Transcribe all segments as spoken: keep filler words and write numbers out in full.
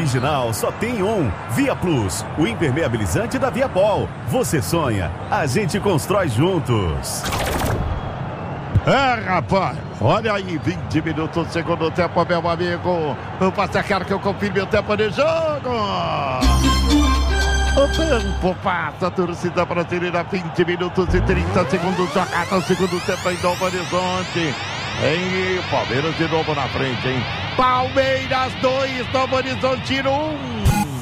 original só tem um. Via Plus, o impermeabilizante da Viapol. Você sonha, a gente constrói juntos. É, rapaz, olha aí, vinte minutos do segundo tempo, meu amigo. Eu passo a cara que eu confirme o tempo de jogo. O tempo passa, a torcida brasileira, vinte minutos e trinta segundos jogada, o segundo tempo em Novo Horizonte. Em Palmeiras de novo na frente, hein? Palmeiras dois, Novo Horizonte um.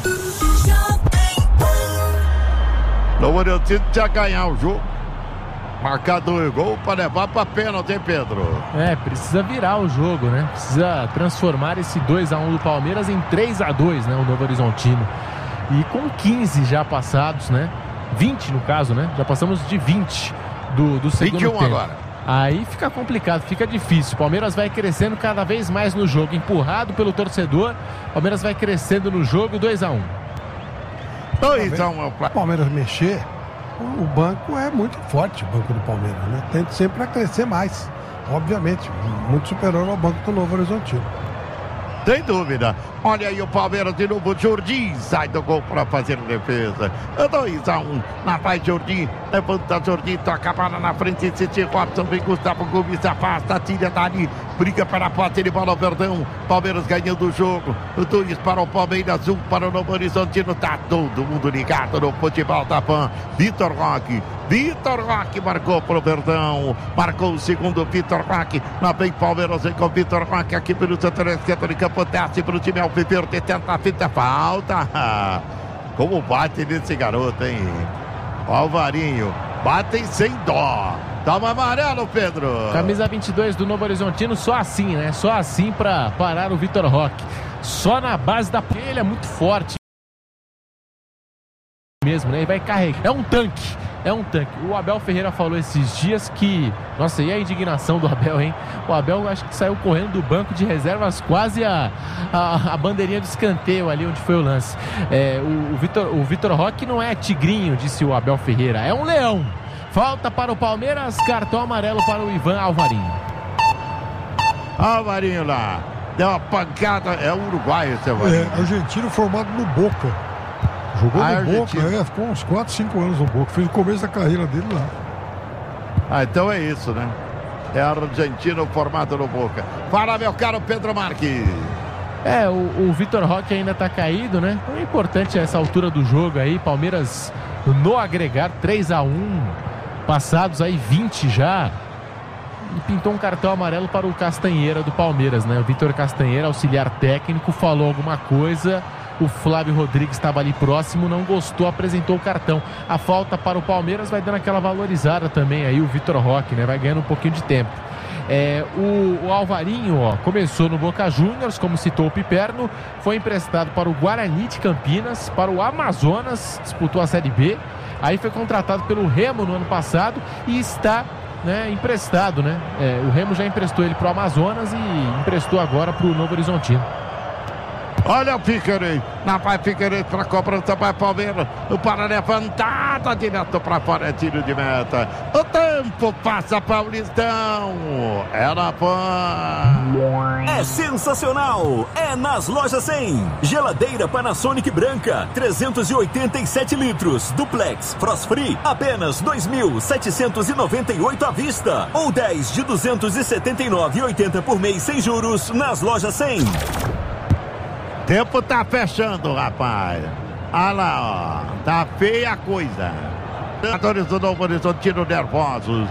Novo Horizonte já ganhar o jogo. Marcar dois gols para levar para pênalti, hein, Pedro? É, precisa virar o jogo, né? Precisa transformar esse dois a um do Palmeiras em três a dois, né? O Novo Horizontino. E com quinze já passados, né? vinte no caso, né? Já passamos de vinte do, do segundo tempo. vinte e um agora. Aí fica complicado, fica difícil. O Palmeiras vai crescendo cada vez mais no jogo, empurrado pelo torcedor. O Palmeiras vai crescendo no jogo, dois a um. dois a um. O Palmeiras mexer, o banco é muito forte, o banco do Palmeiras, né? Tende sempre a crescer mais, obviamente, muito superior ao banco do Novo Horizontino. Sem dúvida. Olha aí o Palmeiras de novo. Jordi sai do gol para fazer defesa. dois a um. Na paz, Jordi. Levanta Jordi. Toca a bola na frente. City Robson. Vem Gustavo Gomes. Afasta. Tira dali. Briga para a posse de bola. Verdão. Palmeiras ganhando o jogo. dois para o Palmeiras. um para o Novo Horizontino. Tá todo mundo ligado no futebol da Pan. Vitor Roque. Vitor Roque marcou pro Verdão. Marcou o segundo Vitor Roque. Lá vem Palmeiras. Vem com Vitor Roque aqui pelo setor esquerdo de campo. Desce pro time Alviverde. Tenta a fita. Falta. Como bate nesse garoto, hein? O Alvarinho. Batem sem dó. Toma amarelo, Pedro. Camisa vinte e dois do Novo Horizontino. Só assim, né? Só assim pra parar o Vitor Roque. Só na base da... Ele é muito forte mesmo, né? Ele vai carregar. É um tanque. É um tanque. O Abel Ferreira falou esses dias que... Nossa, e a indignação do Abel, hein? O Abel acho que saiu correndo do banco de reservas quase a, a, a bandeirinha do escanteio ali onde foi o lance. É, o, o, Vitor, o Vitor Roque não é tigrinho, disse o Abel Ferreira. É um leão. Falta para o Palmeiras, cartão amarelo para o Ivan Alvarinho. Alvarinho lá. Deu uma pancada. É o uruguaio esse Alvarinho. É, argentino formado no Boca. Jogou ah, no Boca, é, ficou uns quatro, cinco anos no Boca. Fez o começo da carreira dele lá. Ah, então é isso, né? É argentino formado no Boca. Fala, meu caro Pedro Marques. É, o, o Vitor Roque ainda tá caído, né? É importante essa altura do jogo aí. Palmeiras no agregar três a um. Passados aí vinte já. E pintou um cartão amarelo para o Castanheira do Palmeiras, né? O Vitor Castanheira, auxiliar técnico, falou alguma coisa. O Flávio Rodrigues estava ali próximo, não gostou, apresentou o cartão. A falta para o Palmeiras vai dando aquela valorizada também aí, o Vitor Roque, né? Vai ganhando um pouquinho de tempo. É, o, o Alvarinho, ó, começou no Boca Juniors, como citou o Piperno, foi emprestado para o Guarani de Campinas, para o Amazonas, disputou a Série B, aí foi contratado pelo Remo no ano passado e está, né, emprestado, né? É, o Remo já emprestou ele para o Amazonas e emprestou agora para o Novo Horizontino. Olha o Piquerez, na vai Piquerez para cobrança, vai Palmeiras, o para levantada, direto para fora, é tiro de meta. O tempo passa, Paulistão, é na Pan. É sensacional, é nas Lojas cem. Geladeira Panasonic branca, trezentos e oitenta e sete litros, duplex, frost free, apenas dois mil setecentos e noventa e oito à vista, ou dez de duzentos e setenta e nove reais e oitenta centavos por mês sem juros, nas Lojas cem. Tempo tá fechando, rapaz. Olha lá, ó. Tá feia a coisa. Jogadores do Novo Horizontino nervosos.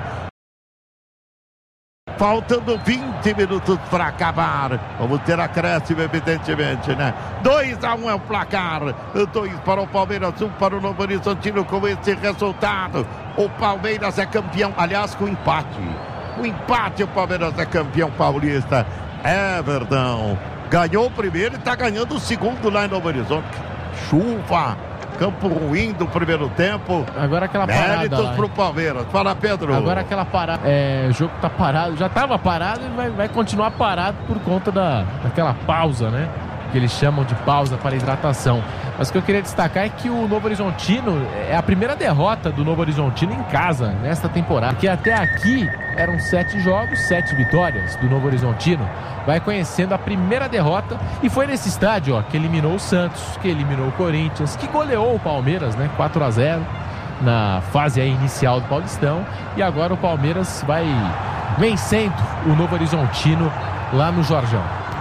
Faltando vinte minutos para acabar. Vamos ter acréscimo, evidentemente, né? dois a um é o placar. dois para o Palmeiras, um para o Novo Horizontino. Com esse resultado, o Palmeiras é campeão. Aliás, com empate. O empate, o Palmeiras é campeão paulista. É, Verdão. Ganhou o primeiro e está ganhando o segundo lá em Novo Horizonte. Chuva, campo ruim do primeiro tempo. Agora aquela parada Méritos lá, pro Palmeiras. Fala, Pedro. Agora aquela parada. É, o jogo tá parado. Já estava parado e vai, vai continuar parado por conta da, daquela pausa, né? que eles chamam de pausa para hidratação. Mas o que eu queria destacar é que o Novo Horizontino é a primeira derrota do Novo Horizontino em casa nesta temporada, porque até aqui eram sete jogos, sete vitórias do Novo Horizontino. Vai conhecendo a primeira derrota e foi nesse estádio, ó, que eliminou o Santos, que eliminou o Corinthians, que goleou o Palmeiras, né, quatro a zero na fase aí inicial do Paulistão, e agora o Palmeiras vai vencendo o Novo Horizontino lá no Jorjão.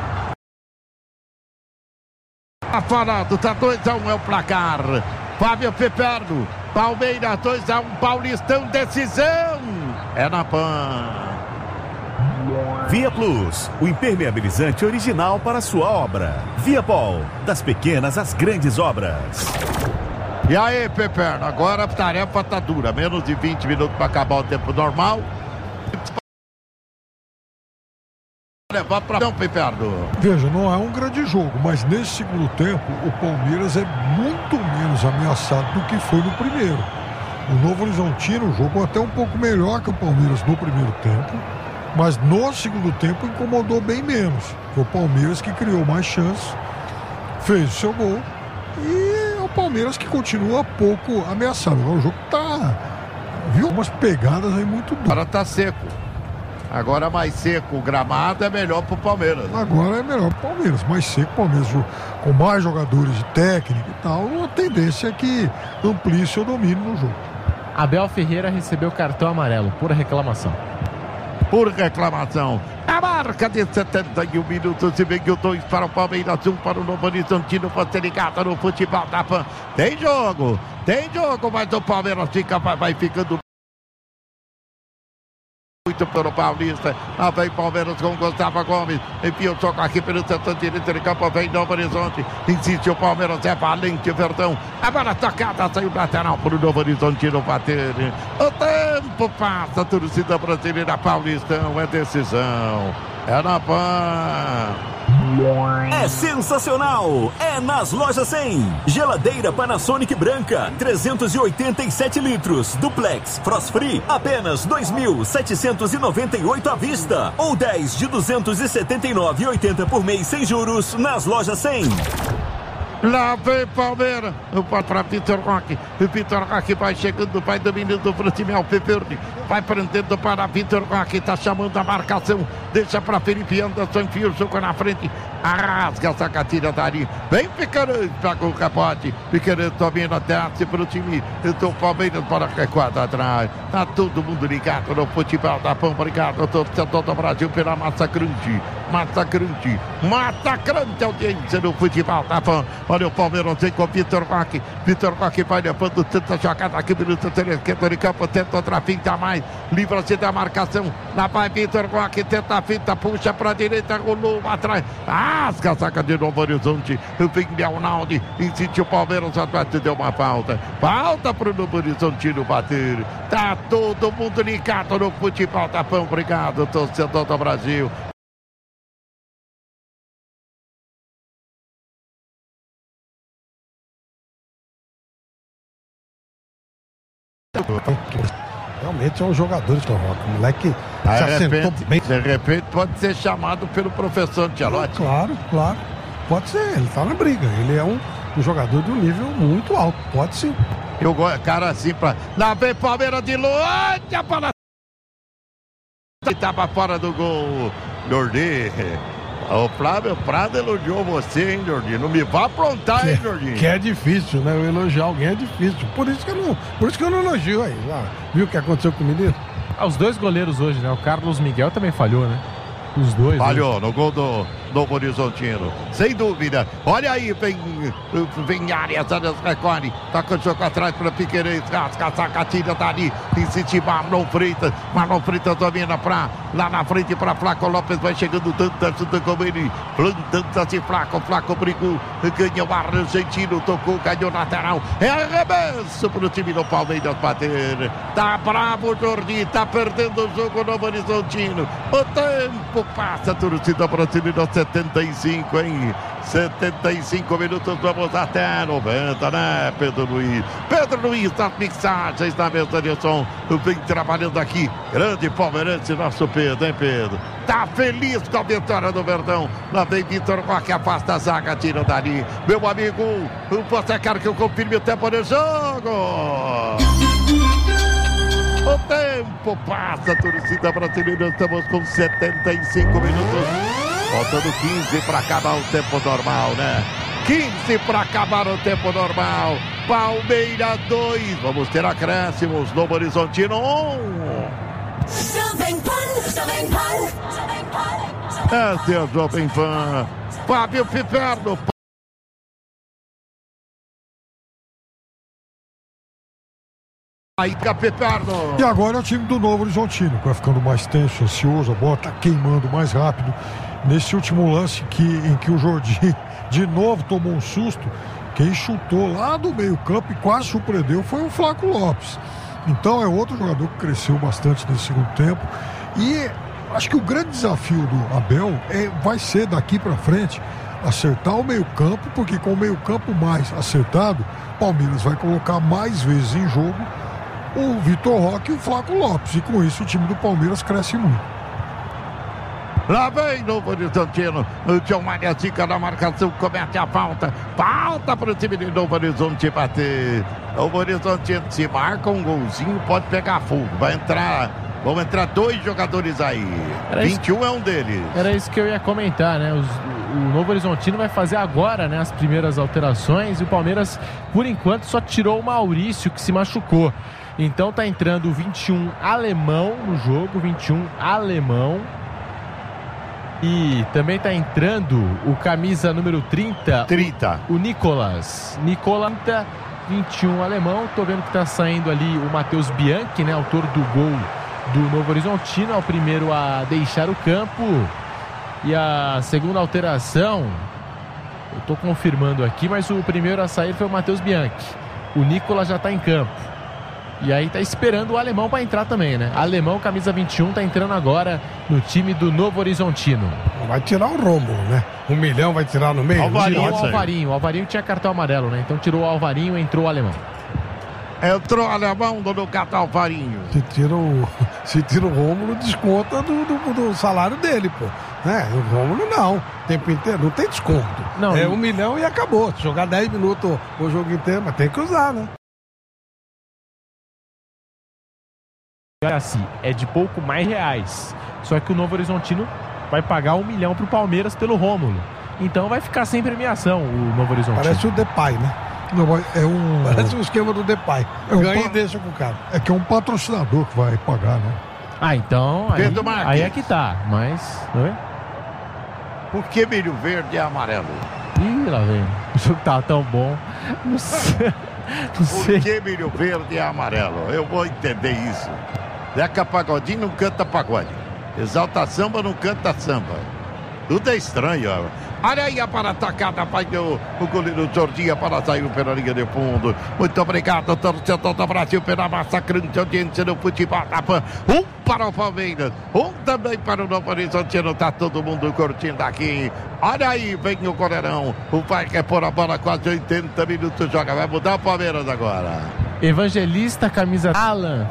Tá falando, tá dois a um é o placar. Fábio Peperno, Palmeiras dois a um, Paulistão, decisão. É na Pan. Via Plus, o impermeabilizante original para sua obra. Viapol, das pequenas às grandes obras. E aí, Peperno, agora a tarefa tá dura. Menos de vinte minutos para acabar o tempo normal. Levar para não, Peperno. Veja, não é um grande jogo, mas nesse segundo tempo o Palmeiras é muito menos ameaçado do que foi no primeiro. O Novo Horizontino jogou até um pouco melhor que o Palmeiras no primeiro tempo, mas no segundo tempo incomodou bem menos. Foi o Palmeiras que criou mais chances, fez o seu gol, e é o Palmeiras que continua pouco ameaçado. O jogo tá, viu, umas pegadas aí muito duras. Agora tá seco. Agora mais seco o gramado é melhor pro Palmeiras. Agora é melhor pro Palmeiras, mais seco o Palmeiras com mais jogadores de técnica e tal, a tendência é que amplie seu domínio no jogo. Abel Ferreira recebeu cartão amarelo por reclamação. Por reclamação. A marca de setenta e um minutos e meio, dois para o Palmeiras, um para o Novo Horizontino, para ser ligado no futebol da Pan. Tem jogo, tem jogo, mas o Palmeiras fica, vai, vai ficando muito pelo Paulista. Lá vem Palmeiras com Gustavo Gomes. Enfia o toque aqui pelo setor direito de campo. Vem Novo Horizonte. Insiste o Palmeiras. É valente, Verdão. Agora tocada. Saiu lateral para o Novo Horizontino bater. O tempo passa. A torcida brasileira, Paulistão. É decisão. É na Pan. É sensacional! É nas Lojas cem. Geladeira Panasonic branca, trezentos e oitenta e sete litros, duplex, frost free, apenas dois mil setecentos e noventa e oito à vista, ou dez de duzentos e setenta e nove e oitenta por mês sem juros nas Lojas cem. Lá vem Palmeiras, para Vitor Roque. O Vitor Roque vai chegando, vai dominando para o time Alviverde. Vai prendendo para Vitor Roque, está chamando a marcação. Deixa para Felipe Anderson, enfia o jogo na frente. Arrasga essa catilha dali. Vem Piqueires, pega o capote. Piqueires domina, desce para o time. Então o Palmeiras para recuar atrás. Tá todo mundo ligado no futebol da Pan. Obrigado, torcedor do Brasil, pela massacrante. Massacrante. Massacrante audiência no futebol da Pan. Olha o Palmeiras vem com o Vitor Roque. Vitor Roque vai levando, tenta jogada aqui pelo setor esquerdo de campo, tenta outra finta mais. Livra-se da marcação. Lá vai Vitor Roque, tenta a finta, puxa para a direita, rolou atrás. Rasga a saca de Novo Horizonte. Vem Leonaldi, insiste o Palmeiras, atrás deu uma falta. Falta para o Novo Horizontino bater. Tá todo mundo ligado no futebol da Pan. Obrigado, torcedor do Brasil. Realmente é um jogador de Roque, moleque Ah, se de, assentou repente, bem. de repente pode ser chamado pelo professor Ancelotti. Claro, claro, pode ser, ele tá na briga, ele é um, um jogador de um nível muito alto, pode sim. Eu gosto, cara, assim pra... Lá vem Palmeiras de longe, a bola estava fora do gol. Jordi, o Flávio Prado elogiou você, hein, Jordi? Não me vá aprontar, hein, Jordi? Que é difícil, né? Eu elogiar alguém é difícil. Por isso que eu não, por isso que eu não elogio aí. Ah, viu o que aconteceu com o Mineiro? Ah, os dois goleiros hoje, né? O Carlos Miguel também falhou, né? Os dois. Falhou né? no gol do Novo Horizontino. Sem dúvida. Olha aí, vem, vem área, Sanders recolhe. Toca o jogo atrás para Piqueires. Rasga a sacatilha dali. Insiste Marlon Freitas. Marlon Freitas domina para lá na frente para Flaco Lopes. Vai chegando tanto ajuda como ele. Plantando-se Flaco. Flaco brigou. Ganhou o argentino. Tocou, ganhou lateral. É arremesso para o time do Palmeiras bater. Tá bravo o Jordi. Tá perdendo o jogo Novo Horizontino. O tempo passa, torcida brasileira. setenta e cinco, hein? setenta e cinco minutos, vamos até noventa, né, Pedro Luiz? Pedro Luiz, das mixagens na mesa de som, vem trabalhando aqui, grande palmeirense, nosso Pedro, hein, Pedro? Tá feliz com a vitória do Verdão. Lá vem Vitor Roque, afasta a zaga, tira dali. Meu amigo, você quer que eu confirme o tempo do jogo? O tempo passa, torcida brasileira, estamos com setenta e cinco minutos. Faltando quinze para acabar o tempo normal, né? quinze para acabar o tempo normal. Palmeiras dois. Vamos ter acréscimos. Novo Horizontino um. Jovem Pan, Jovem Pan, Jovem Pan. Essa é a Jovem Pan. Fábio Piperno. Aí, Piperno. E agora é o time do Novo Horizontino, que vai ficando mais tenso, ansioso, a bola tá queimando mais rápido. Nesse último lance que, em que o Jordi de novo tomou um susto, quem chutou lá do meio campo e quase surpreendeu foi o Flaco Lopes. Então é outro jogador que cresceu bastante nesse segundo tempo. E acho que o grande desafio do Abel é, vai ser daqui para frente acertar o meio campo, porque com o meio campo mais acertado, Palmeiras vai colocar mais vezes em jogo o Vitor Roque e o Flaco Lopes. E com isso o time do Palmeiras cresce muito. Lá vem Novo Horizontino. O John Maria fica na marcação, comete a falta. Falta para o time de Novo Horizonte bater. Novo Horizontino, se marca um golzinho, pode pegar fogo. Vai entrar, vão entrar dois jogadores aí. Era vinte e um isso, é um deles. Era isso que eu ia comentar, né? Os, o Novo Horizontino vai fazer agora, né, as primeiras alterações. E o Palmeiras, por enquanto, só tirou o Maurício, que se machucou. Então tá entrando o vinte e um alemão no jogo, vinte e um alemão. E também tá entrando o camisa número trinta, trinta. O, o Nicolas. Nicolas, vinte e um alemão. Tô vendo que tá saindo ali o Matheus Bianchi, né, autor do gol do Novo Horizontino, é o primeiro a deixar o campo. E a segunda alteração, eu tô confirmando aqui, mas o primeiro a sair foi o Matheus Bianchi. O Nicolas já tá em campo. E aí tá esperando o alemão para entrar também, né? Alemão, camisa vinte e um, tá entrando agora no time do Novo Horizontino. Vai tirar o Rômulo, né? Um milhão vai tirar no meio. Alvarinho, tirou o Alvarinho. O Alvarinho tinha cartão amarelo, né? Então tirou o Alvarinho e entrou o alemão. Entrou o alemão do cartão Alvarinho. Se tira o, se tira o Rômulo, desconta do, do, do salário dele, pô. É, o Rômulo não. O tempo inteiro, não tem desconto. Não, é um milhão e acabou. Se jogar dez minutos o jogo inteiro, mas tem que usar, né? Assim, é de pouco mais reais. Só que o Novo Horizontino vai pagar um milhão pro Palmeiras pelo Rômulo. Então vai ficar sem premiação o Novo Horizontino. Parece o Depay, né? Não, é um... Parece o um esquema do Depay. É um Ganha pa... e deixa com o cara. É que é um patrocinador que vai pagar, né? Ah, então aí, aí é que tá. Mas, não é? Por que milho verde e amarelo? Ih, lá vem. O jogo tá tão bom. Não sei. Não sei. Por que milho verde e amarelo? Eu vou entender isso. Zeca Pagodinho não canta pagode. Exalta Samba não canta samba. Tudo é estranho. Olha aí a para atacada, vai o, o goleiro Jorginho para sair pela linha de fundo. Muito obrigado, torcedor do Brasil, pela massacrante audiência no futebol da Pan. Um para o Palmeiras, um também para o Novo Horizontino. Tá todo mundo curtindo aqui. Olha aí, vem o goleirão. O vai quer pôr a bola quase oitenta minutos. Joga, vai mudar o Palmeiras agora. Evangelista, camisa Alan.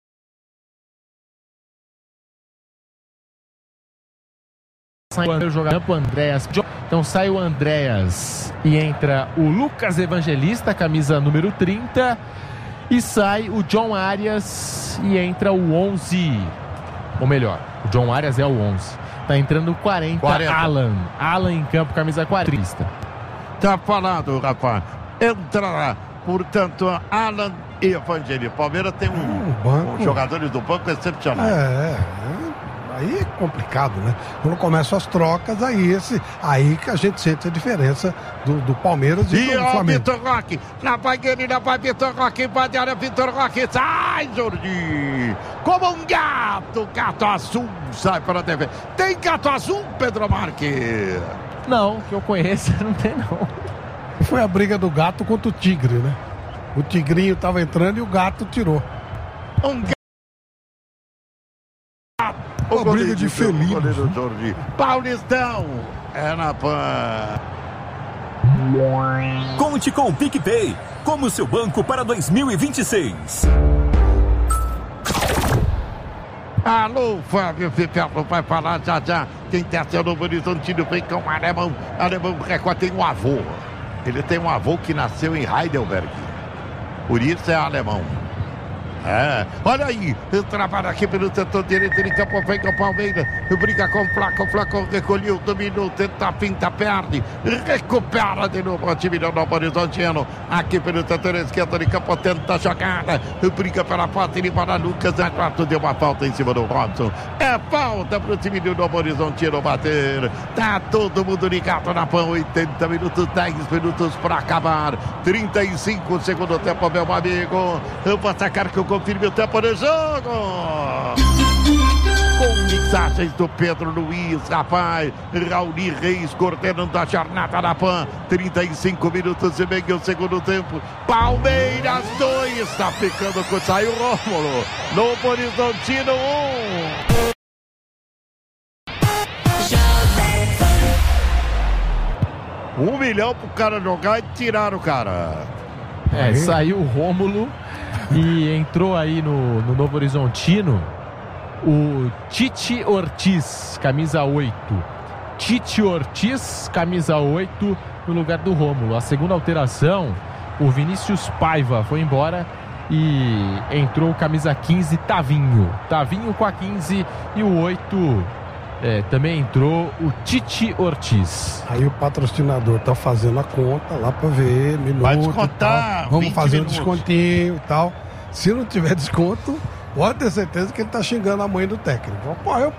Sai o jogador Andréas. Então sai o Andréas e entra o Lucas Evangelista, camisa número trinta. E sai o John Arias e entra o onze. Ou melhor, o John Arias é o onze. Tá entrando o quarenta, quarenta. Alan. Alan em campo, camisa quarenta. Tá falado, rapaz. Entra, portanto, Alan e Evangelista. Palmeiras tem um, um, um jogadores do banco excepcionais. É, é. Aí é complicado, né? Quando começam as trocas, aí esse, aí que a gente sente a diferença do, do Palmeiras e, e do Flamengo. E o Vitor Roque, lá vai ele, lá vai Vitor Roque, invade a área, Vitor Roque, sai, Jordi! Como um gato, gato azul, sai para a T V. Tem gato azul, Pedro Marques? Não, que eu conheço, não tem não. Foi a briga do gato contra o tigre, né? O tigrinho tava entrando e o gato tirou. Um gato. Uma briga de felinos. Paulistão. é na Pan. Conte com o PicPay como seu banco para dois mil e vinte e seis. Alô, Fábio Pipelo vai falar já já. Quem desce no Horizontino vem com o alemão. Alemão Record tem um avô. Ele tem um avô que nasceu em Heidelberg. Por isso é alemão. É, olha aí, trabalha aqui pelo setor direito de campo, vem com o Palmeiras, briga com o Flaco, o Flaco recolheu, dominou, tenta, pinta, perde, recupera de novo o time do Novo Horizontino, aqui pelo setor esquerdo de campo, tenta a jogada, briga pela parte de para Lucas, é quatro, deu uma falta em cima do Robson, é falta pro time do Novo Horizontino bater, tá todo mundo ligado na Pan, oitenta minutos, dez minutos para acabar, trinta e cinco segundo tempo, meu amigo, eu vou atacar que eu confirme o tempo do jogo. Com mixagens do Pedro Luiz, rapaz. Raoni Reis coordenando a jornada da Pan. trinta e cinco minutos e meio o segundo tempo. Palmeiras dois. Está ficando com saiu Rômulo. Novo Horizontino um. Um milhão pro cara jogar e tirar o cara. É, saiu o Rômulo. E entrou aí no, no Novo Horizontino o Tite Ortiz, camisa oito. Tite Ortiz, camisa oito, no lugar do Rômulo. A segunda alteração, o Vinícius Paiva foi embora e entrou camisa quinze, Tavinho. Tavinho com a quinze e o oito é, também entrou o Tite Ortiz. Aí o patrocinador tá fazendo a conta lá pra ver, minuto. Vai descontar. Vamos fazer minutos. um descontinho e tal. Se não tiver desconto, pode ter certeza que ele tá xingando a mãe do técnico. Pô, eu...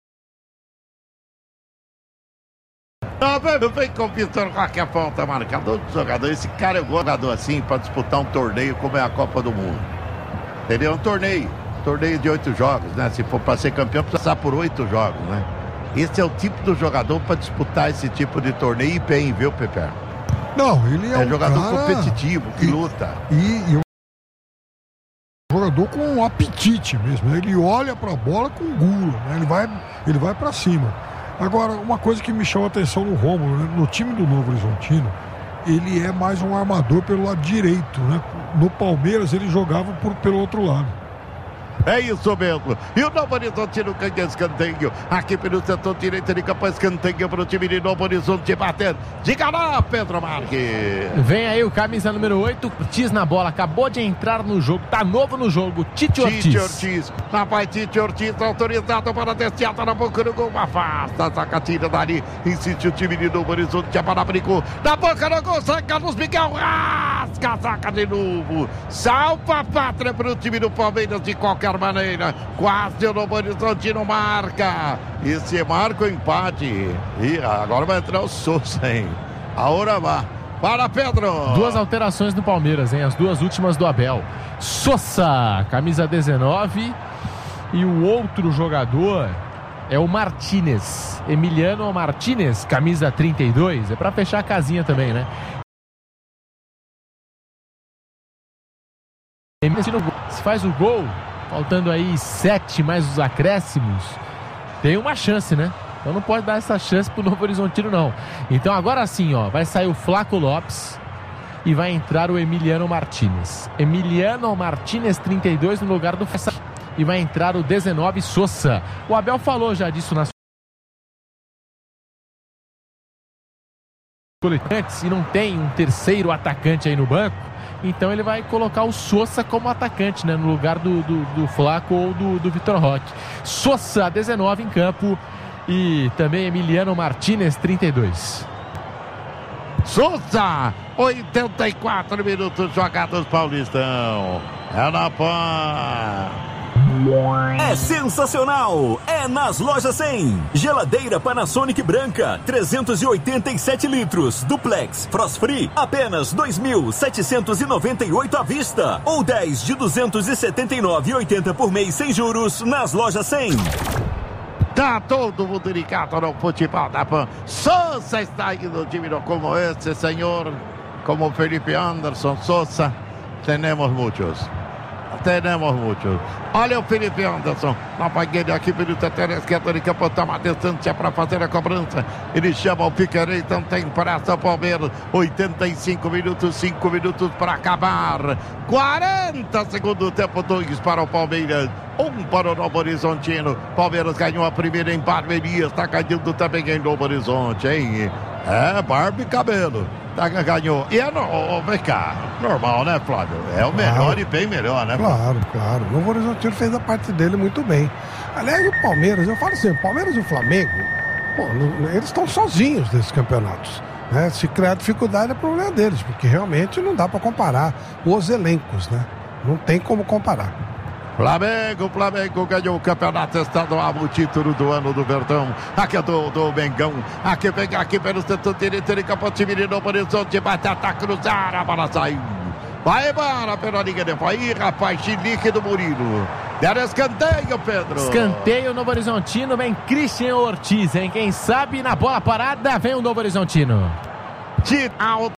Não, não vem competindo com qualquer falta, marcador do jogador. Esse cara é um jogador assim pra disputar um torneio como é a Copa do Mundo. Entendeu? Um torneio. Torneio de oito jogos, né? Se for pra ser campeão, precisa passar por oito jogos, né? Esse é o tipo do jogador pra disputar esse tipo de torneio e bem, viu, Pepe? Não, ele é, É um jogador cara... competitivo, que e, luta. E, e um jogador com um apetite mesmo. Ele olha pra bola com gula, né? Ele vai, ele vai pra cima. Agora, uma coisa que me chama a atenção no Rômulo, né? No time do Novo Horizontino, ele é mais um armador pelo lado direito, né? No Palmeiras ele jogava por, pelo outro lado. É isso mesmo. E o Novo Horizontino ganha escanteio. Aqui pelo setor direito de campo, escanteio para o time de Novo Horizonte bater. Diga lá, Pedro Marques. Vem aí o camisa número oito, Ortiz na bola. Acabou de entrar no jogo, tá novo no jogo. Tite Ortiz. Tite Ortiz. Lá vai Tite Ortiz, autorizado para desciada na boca do gol. Afasta a sacatina dali. Insiste o time de Novo Horizonte. A bola brincou. Na boca do gol, sai Carlos Miguel. Rasga a saca de novo. Salva a pátria para o time do Palmeiras de qualquer maneira, quase o Novo Horizontino marca, e se marca o empate, e agora vai entrar o Sousa, hein? A hora vai, para Pedro. Duas alterações no Palmeiras, hein? As duas últimas do Abel. Sousa, camisa dezenove, e o outro jogador é o Martínez, Emiliano Martínez, camisa trinta e dois, é para fechar a casinha também, né? Se faz o gol, faltando aí sete mais os acréscimos, tem uma chance, né? Então não pode dar essa chance pro Novo Horizontino, não. Então agora sim, ó, vai sair o Flaco Lopes e vai entrar o Emiliano Martínez. Emiliano Martínez, trinta e dois, no lugar do Fessa. E vai entrar o dezenove, Sousa. O Abel falou já disso nas coletantes e não tem um terceiro atacante aí no banco. Então ele vai colocar o Sousa como atacante, né? No lugar do, do, do Flaco ou do, do Vitor Roque. Sousa, dezenove em campo. E também Emiliano Martínez, trinta e dois. Sousa, oitenta e quatro minutos jogados, Paulistão. É na Pan. É sensacional! É nas Lojas cem. Geladeira Panasonic branca, trezentos e oitenta e sete litros, duplex, frost free, apenas dois mil setecentos e noventa e oito à vista, ou dez de duzentos e setenta e nove e oitenta por mês sem juros nas Lojas cem. Tá todo mundo ligado no futebol da Pan. Sousa está indo no time como esse, senhor, como Felipe Anderson Sousa. Temos muitos. tenemos muchos. Olha o Felipe Anderson. Na banheira aqui pelo setor esquerdo de campo. Toma a distância para fazer a cobrança. Ele chama o Piquerez. Então tem pressa o Palmeiras. oitenta e cinco minutos, cinco minutos para acabar. quarenta segundos do tempo, dois para o Palmeiras. Um para o Novo Horizontino. Palmeiras ganhou a primeira em Barueri. Está ganhando também em Novo Horizonte, hein? É, barba e cabelo. Tá, ganhou. E é no, oh, vem cá, normal, né, Flávio? É o melhor claro. E bem melhor, né? Claro, claro. O Novo Horizontino fez a parte dele muito bem. Aliás, o Palmeiras, eu falo assim, o Palmeiras e o Flamengo, pô, eles estão sozinhos nesses campeonatos. Né? Se criar dificuldade é problema deles, porque realmente não dá para comparar os elencos, né? Não tem como comparar. Flamengo, Flamengo ganhou o campeonato estadual, o título do ano do Verdão. Aqui é do, do Mengão. Aqui vem aqui pelo setor direito, ele campo time de Novo Horizonte, vai tentar cruzar, a bola saiu. Vai embora pela linha de fora. Ih, rapaz, chilique do Murilo. Deram escanteio, Pedro. Escanteio Novo Horizontino, vem Christian Ortiz, hein? Quem sabe na bola parada vem o Novo Horizontino. Tira alto.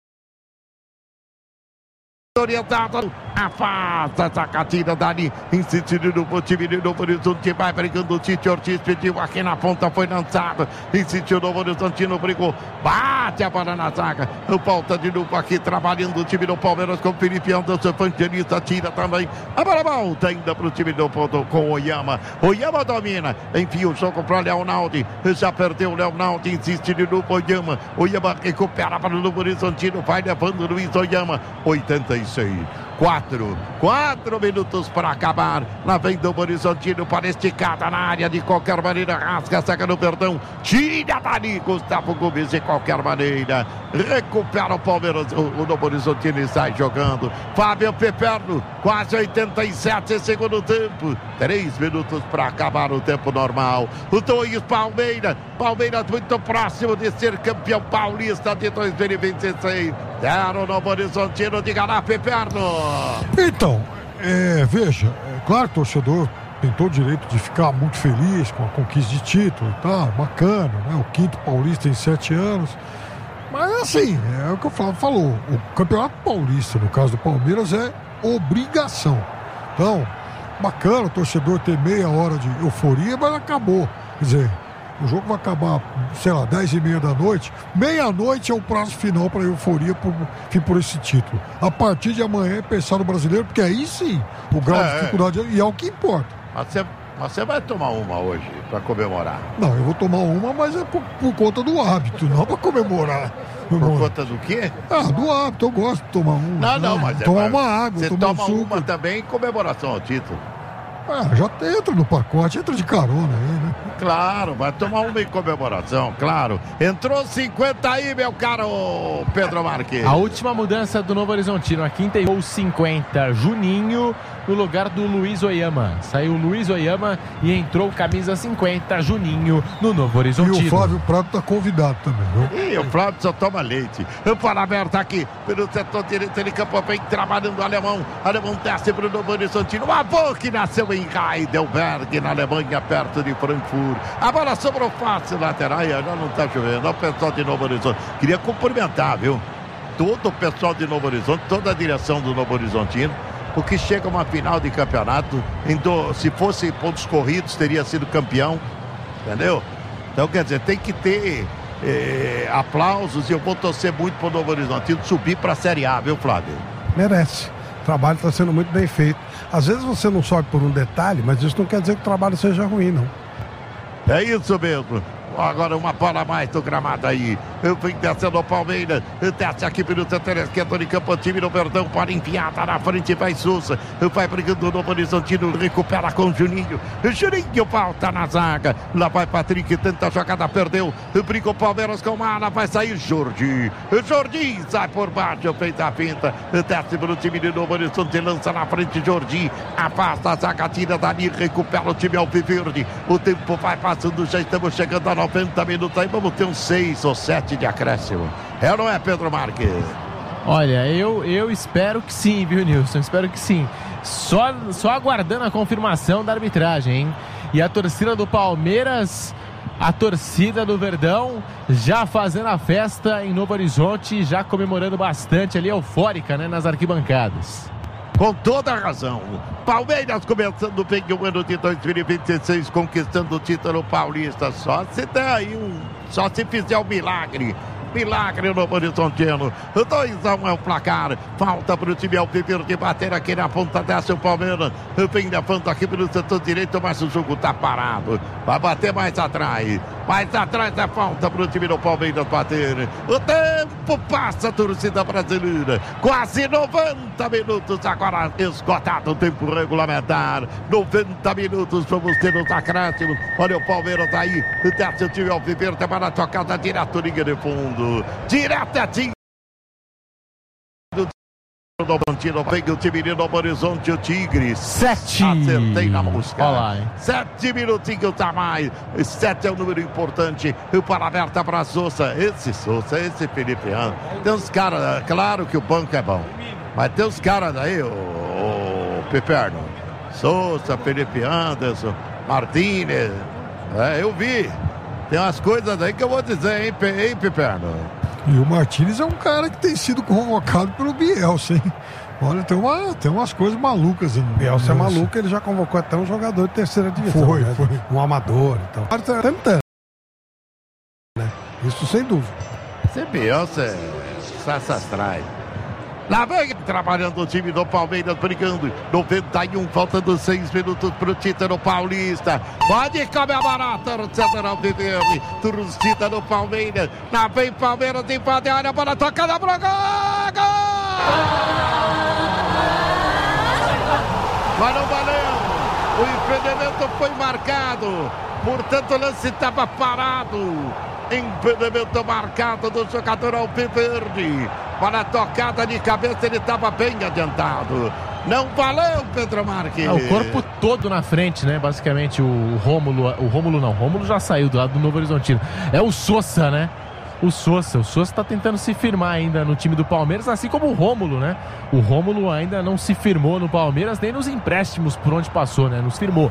Orientado, afasta essa catira dali, insistindo no time de Novo Horizonte, vai brigando o Tite Ortiz, pediu aqui na ponta, foi lançado, insistiu Novo Horizontino, brigou, bate a bola na zaga, volta de novo aqui, trabalhando o time do Palmeiras com o Felipe Anderson, Evangelista tira também, a bola volta ainda para o time do ponto com o Oyama, Oyama domina, enfia o jogo para o Leonaldi, já perdeu o Leonaldi, insiste de novo Oyama, Oyama recupera para o Novo Horizontino, vai levando o Luiz Oyama, oitenta e seis, quatro, quatro minutos para acabar. Lá vem do Horizontino para esticada na área, de qualquer maneira, rasga, saca no perdão, tira dali Gustavo Gomes de qualquer maneira, recupera o Palmeiras, o, o Novo Horizontino e sai jogando. Fábio Peperno, quase oitenta e sete segundo tempo, três minutos para acabar o tempo normal. O dois Palmeiras, Palmeiras muito próximo de ser campeão paulista de dois mil e vinte e seis. Zero Novo Horizontino, diga lá, Peperno. Então, é, veja, é claro que o torcedor tem todo o direito de ficar muito feliz com a conquista de título e tal, bacana, né? O quinto paulista em sete anos. Mas assim, é o que o Flávio falou, o Campeonato Paulista, no caso do Palmeiras, é obrigação. Então, bacana o torcedor ter meia hora de euforia, mas acabou. Quer dizer, o jogo vai acabar, sei lá, dez e meia da noite. Meia-noite é o prazo final para a euforia por, por esse título. A partir de amanhã é pensar no brasileiro, porque aí sim o grau é, de dificuldade é, e é o que importa. Mas você, mas você vai tomar uma hoje para comemorar? Não, eu vou tomar uma, mas é por, por conta do hábito, não para comemorar. Por Meu conta do quê? Ah, do hábito, eu gosto de tomar uma. Não, não, mas tomar é, uma água, você tomar toma um suco. Uma também em comemoração ao título. Ah, já entra no pacote, entra de carona aí, né? Claro, vai tomar uma em comemoração, claro. Entrou cinquenta aí, meu caro Pedro Marques. A última mudança do Novo Horizontino, a quinta e cinquenta, Juninho no lugar do Luiz Oyama. Saiu o Luiz Oyama e entrou camisa cinquenta, Juninho, no Novo Horizontino. E o Flávio Prado tá convidado também, viu? E o Flávio só toma leite. O Bola aberta aqui pelo setor direito de campo, vem trabalhando o alemão. Alemão desce pro Novo Horizontino. Uma boa que nasceu em Heidelberg, na Alemanha, perto de Frankfurt. A bola sobrou fácil, lateral, e já não tá chovendo. O pessoal de Novo Horizonte. Queria cumprimentar, viu? Todo o pessoal de Novo Horizonte, toda a direção do Novo Horizontino. Porque chega uma final de campeonato, do, se fosse pontos corridos, teria sido campeão, entendeu? Então, quer dizer, tem que ter eh, aplausos, e eu vou torcer muito pro Novo Horizontino subir para a Série A, viu, Flávio? Merece. O trabalho está sendo muito bem feito. Às vezes você não sobe por um detalhe, mas isso não quer dizer que o trabalho seja ruim, não. É isso mesmo. Agora uma bola a mais do gramado aí. Eu vim descendo o Palmeiras. Desce aqui pelo setor esquerdo de campo. Time no Verdão para enfiada na frente. Vai Souza. Vai brigando no Horizontino. Recupera com o Juninho. Juninho volta na zaga. Lá vai Patrick. Tenta a jogada. Perdeu. Briga o Palmeiras com Mala. Vai sair Jordi. Jordi sai por baixo. Fez a finta. Desce pelo time de Novo Horizonte. Lança na frente Jordi. Afasta a zaga. Tira dali. Recupera o time Alviverde. O tempo vai passando. Já estamos chegando a noventa minutos aí, vamos ter uns seis ou sete de acréscimo. É ou não é, Pedro Marques? Olha, eu, eu espero que sim, viu, Nilson? Espero que sim. Só, só aguardando a confirmação da arbitragem, hein? E a torcida do Palmeiras, a torcida do Verdão, já fazendo a festa em Novo Horizonte, já comemorando bastante ali, eufórica, né, nas arquibancadas. Com toda a razão. Palmeiras começando bem o ano de dois mil e vinte e seis, conquistando o título paulista. Só se der aí um... Só se fizer um milagre. Milagre no Horizontino. dois a um é o placar. Falta para o time alviverde bater aqui na ponta dessa o Palmeiras. Vem levando aqui pelo setor direito, mas o jogo tá parado. Vai bater mais atrás. Mais atrás é falta para o time do Palmeiras bater. O tempo passa, torcida brasileira. Quase noventa minutos agora esgotado o tempo regulamentar. noventa minutos vamos ter os acréscimos. Olha o Palmeiras aí. Desce o time alviverde para a tocada direto, linha de fundo. Direto do Bragantino, vem o time de Novo Horizonte, o Tigres. Sete. Acertei na música. Olha lá, hein? Sete minutinhos a mais. Sete é um número importante. Para aberta para Sousa. Esse Sousa, esse Felipe Anderson. Tem uns caras, claro que o banco é bom. Mas tem uns caras aí, o, o Piperno. Sousa, Felipe Anderson, Martínez. É, eu vi. Tem umas coisas aí que eu vou dizer, hein, hein Piperno? E o Martínez é um cara que tem sido convocado pelo Bielsa, hein? Olha, tem, uma, tem umas coisas malucas. Hein? Bielsa é maluco, ele já convocou até um jogador de terceira divisão. Foi, né? foi. Um amador e tal. Tá tentando, né? Isso sem dúvida. Esse Bielsa é sassastrai. Lá vem trabalhando o time do Palmeiras, brigando. noventa e um, faltando seis minutos para o título paulista. Pode comer barata no Central Viverde. Torcida do Palmeiras. Lá vem Palmeiras, invade a área, bola tocada para gol! Gol! Mas não valeu. O impedimento foi marcado. Portanto, o lance estava parado. Impedimento marcado do jogador alviverde. Para a tocada de cabeça, ele estava bem adiantado. Não valeu, Pedro Marques. É, o corpo todo na frente, né? Basicamente, o Rômulo. O Rômulo não. O Rômulo já saiu do lado do Novo Horizontino. É o Sousa, né? O Sousa. O Sousa está tentando se firmar ainda no time do Palmeiras, assim como o Rômulo, né? O Rômulo ainda não se firmou no Palmeiras, nem nos empréstimos por onde passou, né? Nos firmou.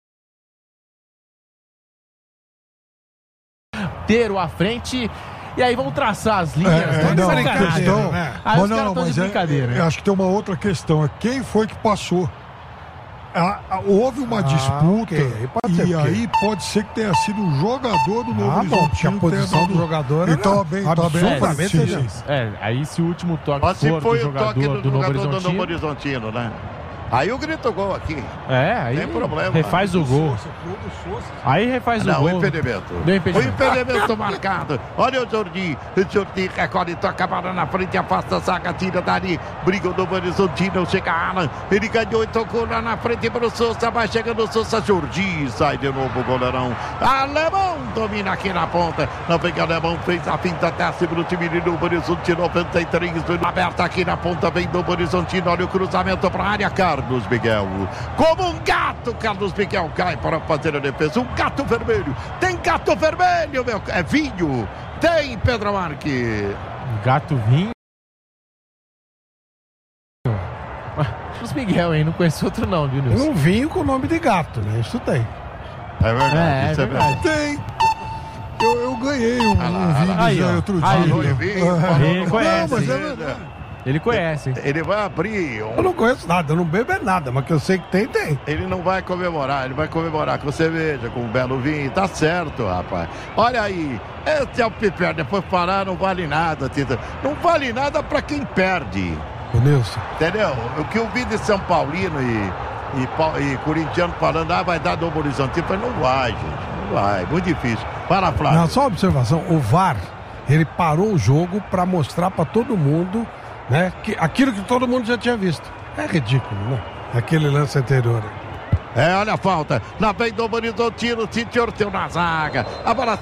À frente, e aí vamos traçar as linhas. É, é, não, a questão, né? Aí os não, caras estão de é, brincadeira. Eu acho que tem uma outra questão, é quem foi que passou. Ah, ah, houve uma ah, disputa okay. e aí pode ser que tenha sido um jogador do Novo ah, Horizontino. A posição do jogador e tá bem, tá bem. Sim, sim. É, aí se o último toque Mas for foi do o toque jogador do, do, jogador Novo, do Novo Horizontino, né? Aí o grito gol aqui. É, aí tem problema. refaz o gol. Aí refaz não, o gol. Não, o impedimento. impedimento. O impedimento marcado. Olha o Jordi. O Jordi recolhe, toca a bola na frente, afasta a zaga, tira dali. Briga o Novo Horizontino, chega Alan. Ele ganhou e tocou lá na frente para o Sousa. Vai chegando o Sousa. Jordi sai de novo o goleirão. Alemão domina aqui na ponta. Não vem Alemão, fez a finta, desce para o time de Novo Horizontino. noventa e três, aberta aqui na ponta, vem Novo Horizontino. Olha o cruzamento para a área, Carlos Miguel. Como um gato, Carlos Miguel cai para fazer a defesa. Um gato vermelho. Tem gato vermelho, meu. É vinho. Tem, Pedro Marques. Gato vinho. Carlos Miguel, hein? Não conheço outro não, viu, Nilson? Um vinho com o nome de gato, né? Isso tem. É verdade. É, isso é verdade. É verdade. Tem. Eu, eu ganhei um, ah lá, um vinho aí, já outro aí, dia. Aí, vinho, ah, ele conhece. Não, mas é verdade. Ele conhece. Ele vai abrir. Um... Eu não conheço nada, eu não bebo é nada, mas que eu sei que tem, tem. Ele não vai comemorar, ele vai comemorar com cerveja, com um belo vinho. Tá certo, rapaz. Olha aí, esse é o Piper. Depois falar, não vale nada, Tita. Não vale nada pra quem perde. O Nilson. Entendeu? O que eu vi de São Paulino e, e, e corintiano falando, ah, vai dar Novo Horizontino. Não vai, gente. Não vai. Muito difícil. Para, Flávio. Não, só uma observação. O V A R, ele parou o jogo pra mostrar pra todo mundo, né, que aquilo que todo mundo já tinha visto. É ridículo, né? Aquele lance anterior. É, olha a falta. Na vem do Horizontino, Tite Orteu na zaga. A bola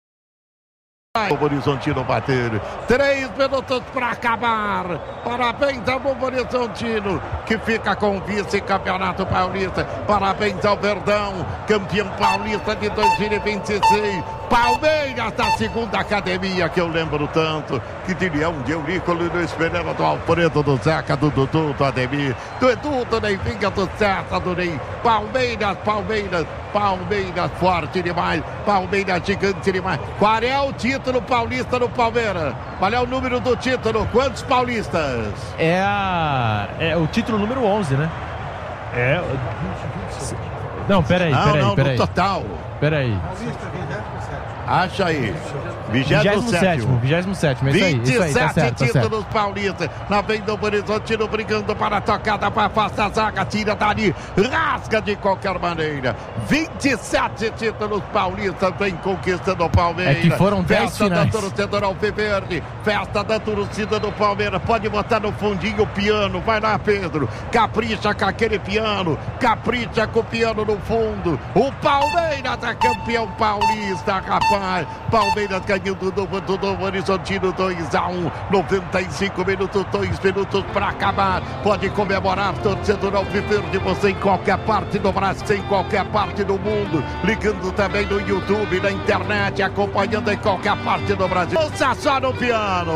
o Horizontino bater. Três minutos para acabar. Parabéns ao Novo Horizontino, que fica com o vice-campeonato paulista. Parabéns ao Verdão, campeão paulista de dois mil e vinte e seis. Palmeiras da segunda academia, que eu lembro tanto, que diria um dia o Nicolas do Esperando, do Alfredo, do Zeca, do Dudu, do Ademir, do Edu, do Neyvinha, do César, do Ney. Palmeiras, Palmeiras, Palmeiras forte demais, Palmeiras gigante demais. Qual é o título paulista do Palmeiras? Qual é o número do título? Quantos paulistas? É, a, é o título número onze, né? É. Não, peraí, não, peraí, não, peraí. no total. Peraí. Acha aí. vigésimo sétimo. vigésimo sétimo, é isso aí. vinte e sete tá certo, títulos tá paulistas. Na vem do Horizontino brigando para a tocada, para afastar a zaga, tira dali, rasga de qualquer maneira. vinte e sete títulos paulistas vem conquistando o Palmeiras. É que foram dez Festa finais. da torcedora Alviverde, festa da torcida do Palmeiras. Pode botar no fundinho o piano, vai lá, Pedro. Capricha com aquele piano, capricha com o piano no fundo. O Palmeiras é campeão paulista, rapaz. Palmeiras ganhando do, do, do Horizontino dois a um, noventa e cinco minutos, dois minutos para acabar. Pode comemorar, torcedor Alviverde, você em qualquer parte do Brasil, em qualquer parte do mundo, ligando também no YouTube, na internet, acompanhando em qualquer parte do Brasil. Ouça só no piano.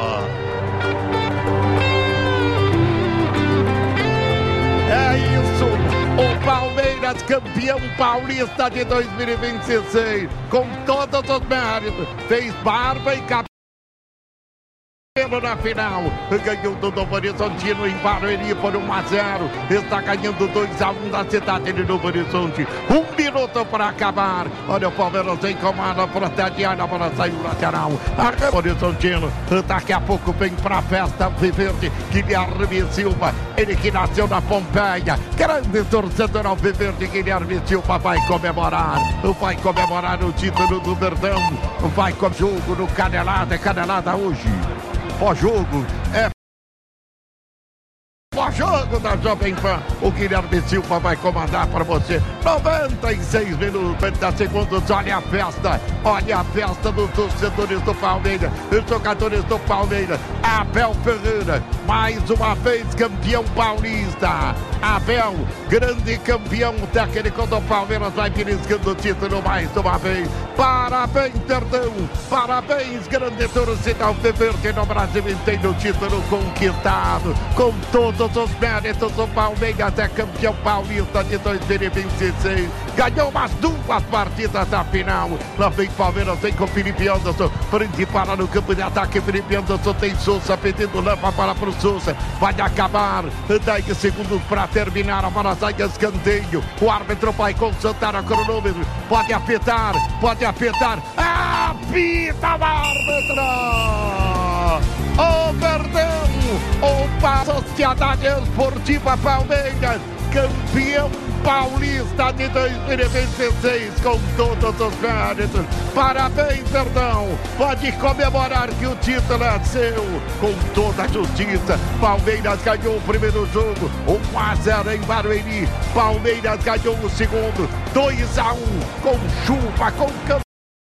É isso, o Palmeiras campeão paulista de dois mil e vinte e seis, com todos os méritos, fez barba e cabelo na final, ganhou do Novo Horizontino em Barueri por um a zero, está ganhando dois a um da cidade de Novo Horizonte, um minuto para acabar. Olha o Palmeiras em comando, protege a bola, saiu lateral, a Horizontino, daqui a pouco vem para a festa Alviverde, Guilherme Silva, ele que nasceu na Pompeia, grande torcedor Alviverde, Guilherme Silva vai comemorar, vai comemorar o título do Verdão, vai com o jogo no Canelada, é Canelada hoje. Pós-jogo, é pós-jogo da Jovem Pan. O Guilherme Silva vai comandar para você. noventa e seis minutos, noventa segundos. Olha a festa, olha a festa dos torcedores do Palmeiras, os jogadores do Palmeiras. Abel Ferreira, mais uma vez campeão paulista. Abel, grande campeão técnico do Palmeiras, vai beliscando o título mais uma vez. Parabéns, Terdão, parabéns, grande torcida Alviverde no Brasil inteiro, o título conquistado, com todos os méritos. O Palmeiras é campeão paulista de dois mil e vinte e seis, ganhou umas duas partidas da final. Lá vem Palmeiras, vem com Felipe Anderson, prende para no campo de ataque, Felipe Anderson tem Souza, pedindo leva para pro Souza, vai acabar, dez segundos para terminar, a bola sai escanteio, o árbitro vai consultar a cronômetro, pode apitar, pode apitar, apita o árbitro! O Verdão, o Sociedade Esportiva Palmeiras, campeão paulista de dois mil e vinte e seis, com todos os méritos. Parabéns, Verdão, pode comemorar que o título é seu, com toda a justiça. Palmeiras ganhou o primeiro jogo, um a zero em Barueri. Palmeiras ganhou o segundo, dois a um, com chuva, com campo.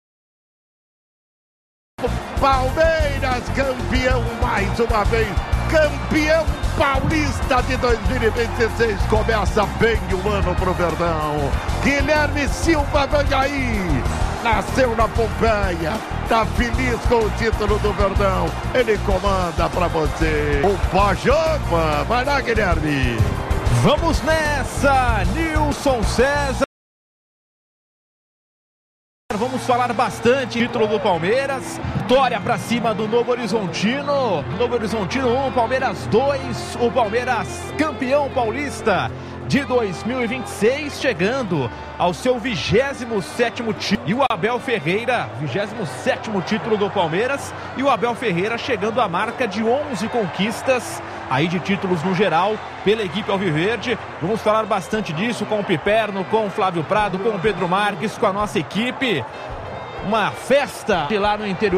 Palmeiras campeão mais uma vez, campeão paulista de dois mil e vinte e seis, começa bem o ano pro Verdão. Guilherme Silva vem aí, nasceu na Pompeia, tá feliz com o título do Verdão, ele comanda pra você o pós-jogo. Vai lá, Guilherme. Vamos nessa, Nilson César. Vamos falar bastante título do Palmeiras, vitória para cima do Novo Horizontino, Novo Horizontino um, Palmeiras dois, o Palmeiras campeão paulista de dois mil e vinte e seis, chegando ao seu vigésimo sétimo título, e o Abel Ferreira, vigésimo sétimo título do Palmeiras, e o Abel Ferreira chegando à marca de onze conquistas aí de títulos no geral pela equipe Alviverde. Vamos falar bastante disso com o Piperno, com o Flávio Prado, com o Pedro Marques, com a nossa equipe. Uma festa lá no interior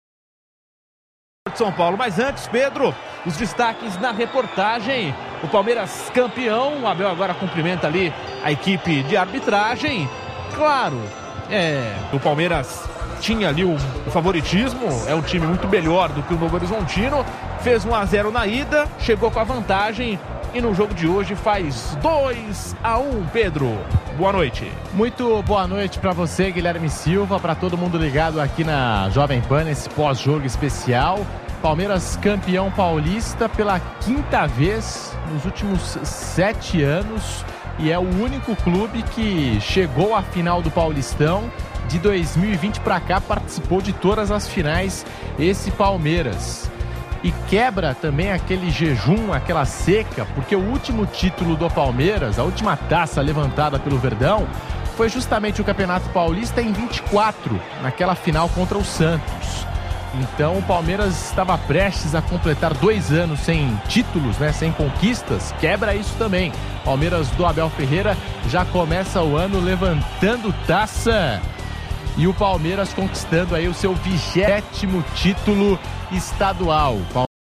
de São Paulo. Mas antes, Pedro, os destaques na reportagem. O Palmeiras campeão, o Abel agora cumprimenta ali a equipe de arbitragem. Claro, é, o Palmeiras tinha ali o, o favoritismo, é um time muito melhor do que o Novo Horizontino, fez um a zero na ida, chegou com a vantagem e no jogo de hoje faz dois a um, Pedro. Boa noite. Muito boa noite para você, Guilherme Silva, para todo mundo ligado aqui na Jovem Pan, nesse pós-jogo especial. Palmeiras campeão paulista pela quinta vez nos últimos sete anos e é o único clube que chegou à final do Paulistão. De dois mil e vinte para cá participou de todas as finais esse Palmeiras. E quebra também aquele jejum, aquela seca, porque o último título do Palmeiras, a última taça levantada pelo Verdão, foi justamente o Campeonato Paulista em vinte e quatro, naquela final contra o Santos. Então o Palmeiras estava prestes a completar dois anos sem títulos, né, sem conquistas, quebra isso também. Palmeiras do Abel Ferreira já começa o ano levantando taça e o Palmeiras conquistando aí o seu vigésimo título estadual.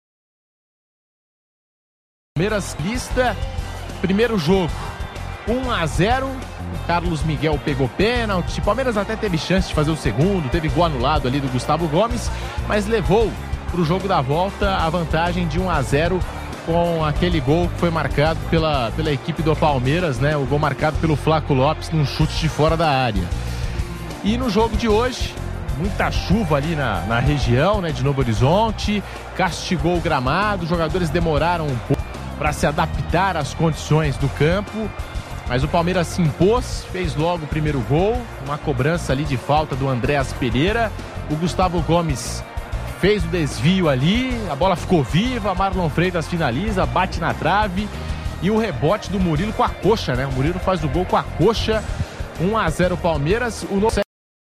Palmeiras lista, primeiro jogo, um a zero, o Carlos Miguel pegou pênalti, Palmeiras até teve chance de fazer o segundo, teve gol anulado ali do Gustavo Gomes, mas levou para o jogo da volta a vantagem de um a zero com aquele gol que foi marcado pela, pela equipe do Palmeiras, né? O gol marcado pelo Flaco Lopes num chute de fora da área. E no jogo de hoje, muita chuva ali na, na região, né, de Novo Horizonte, castigou o gramado, os jogadores demoraram um pouco para se adaptar às condições do campo, mas o Palmeiras se impôs, fez logo o primeiro gol, uma cobrança ali de falta do Andréas Pereira, o Gustavo Gomes fez o desvio ali, a bola ficou viva, Marlon Freitas finaliza, bate na trave e o rebote do Murilo com a coxa, né, o Murilo faz o gol com a coxa, um a zero Palmeiras, o Novo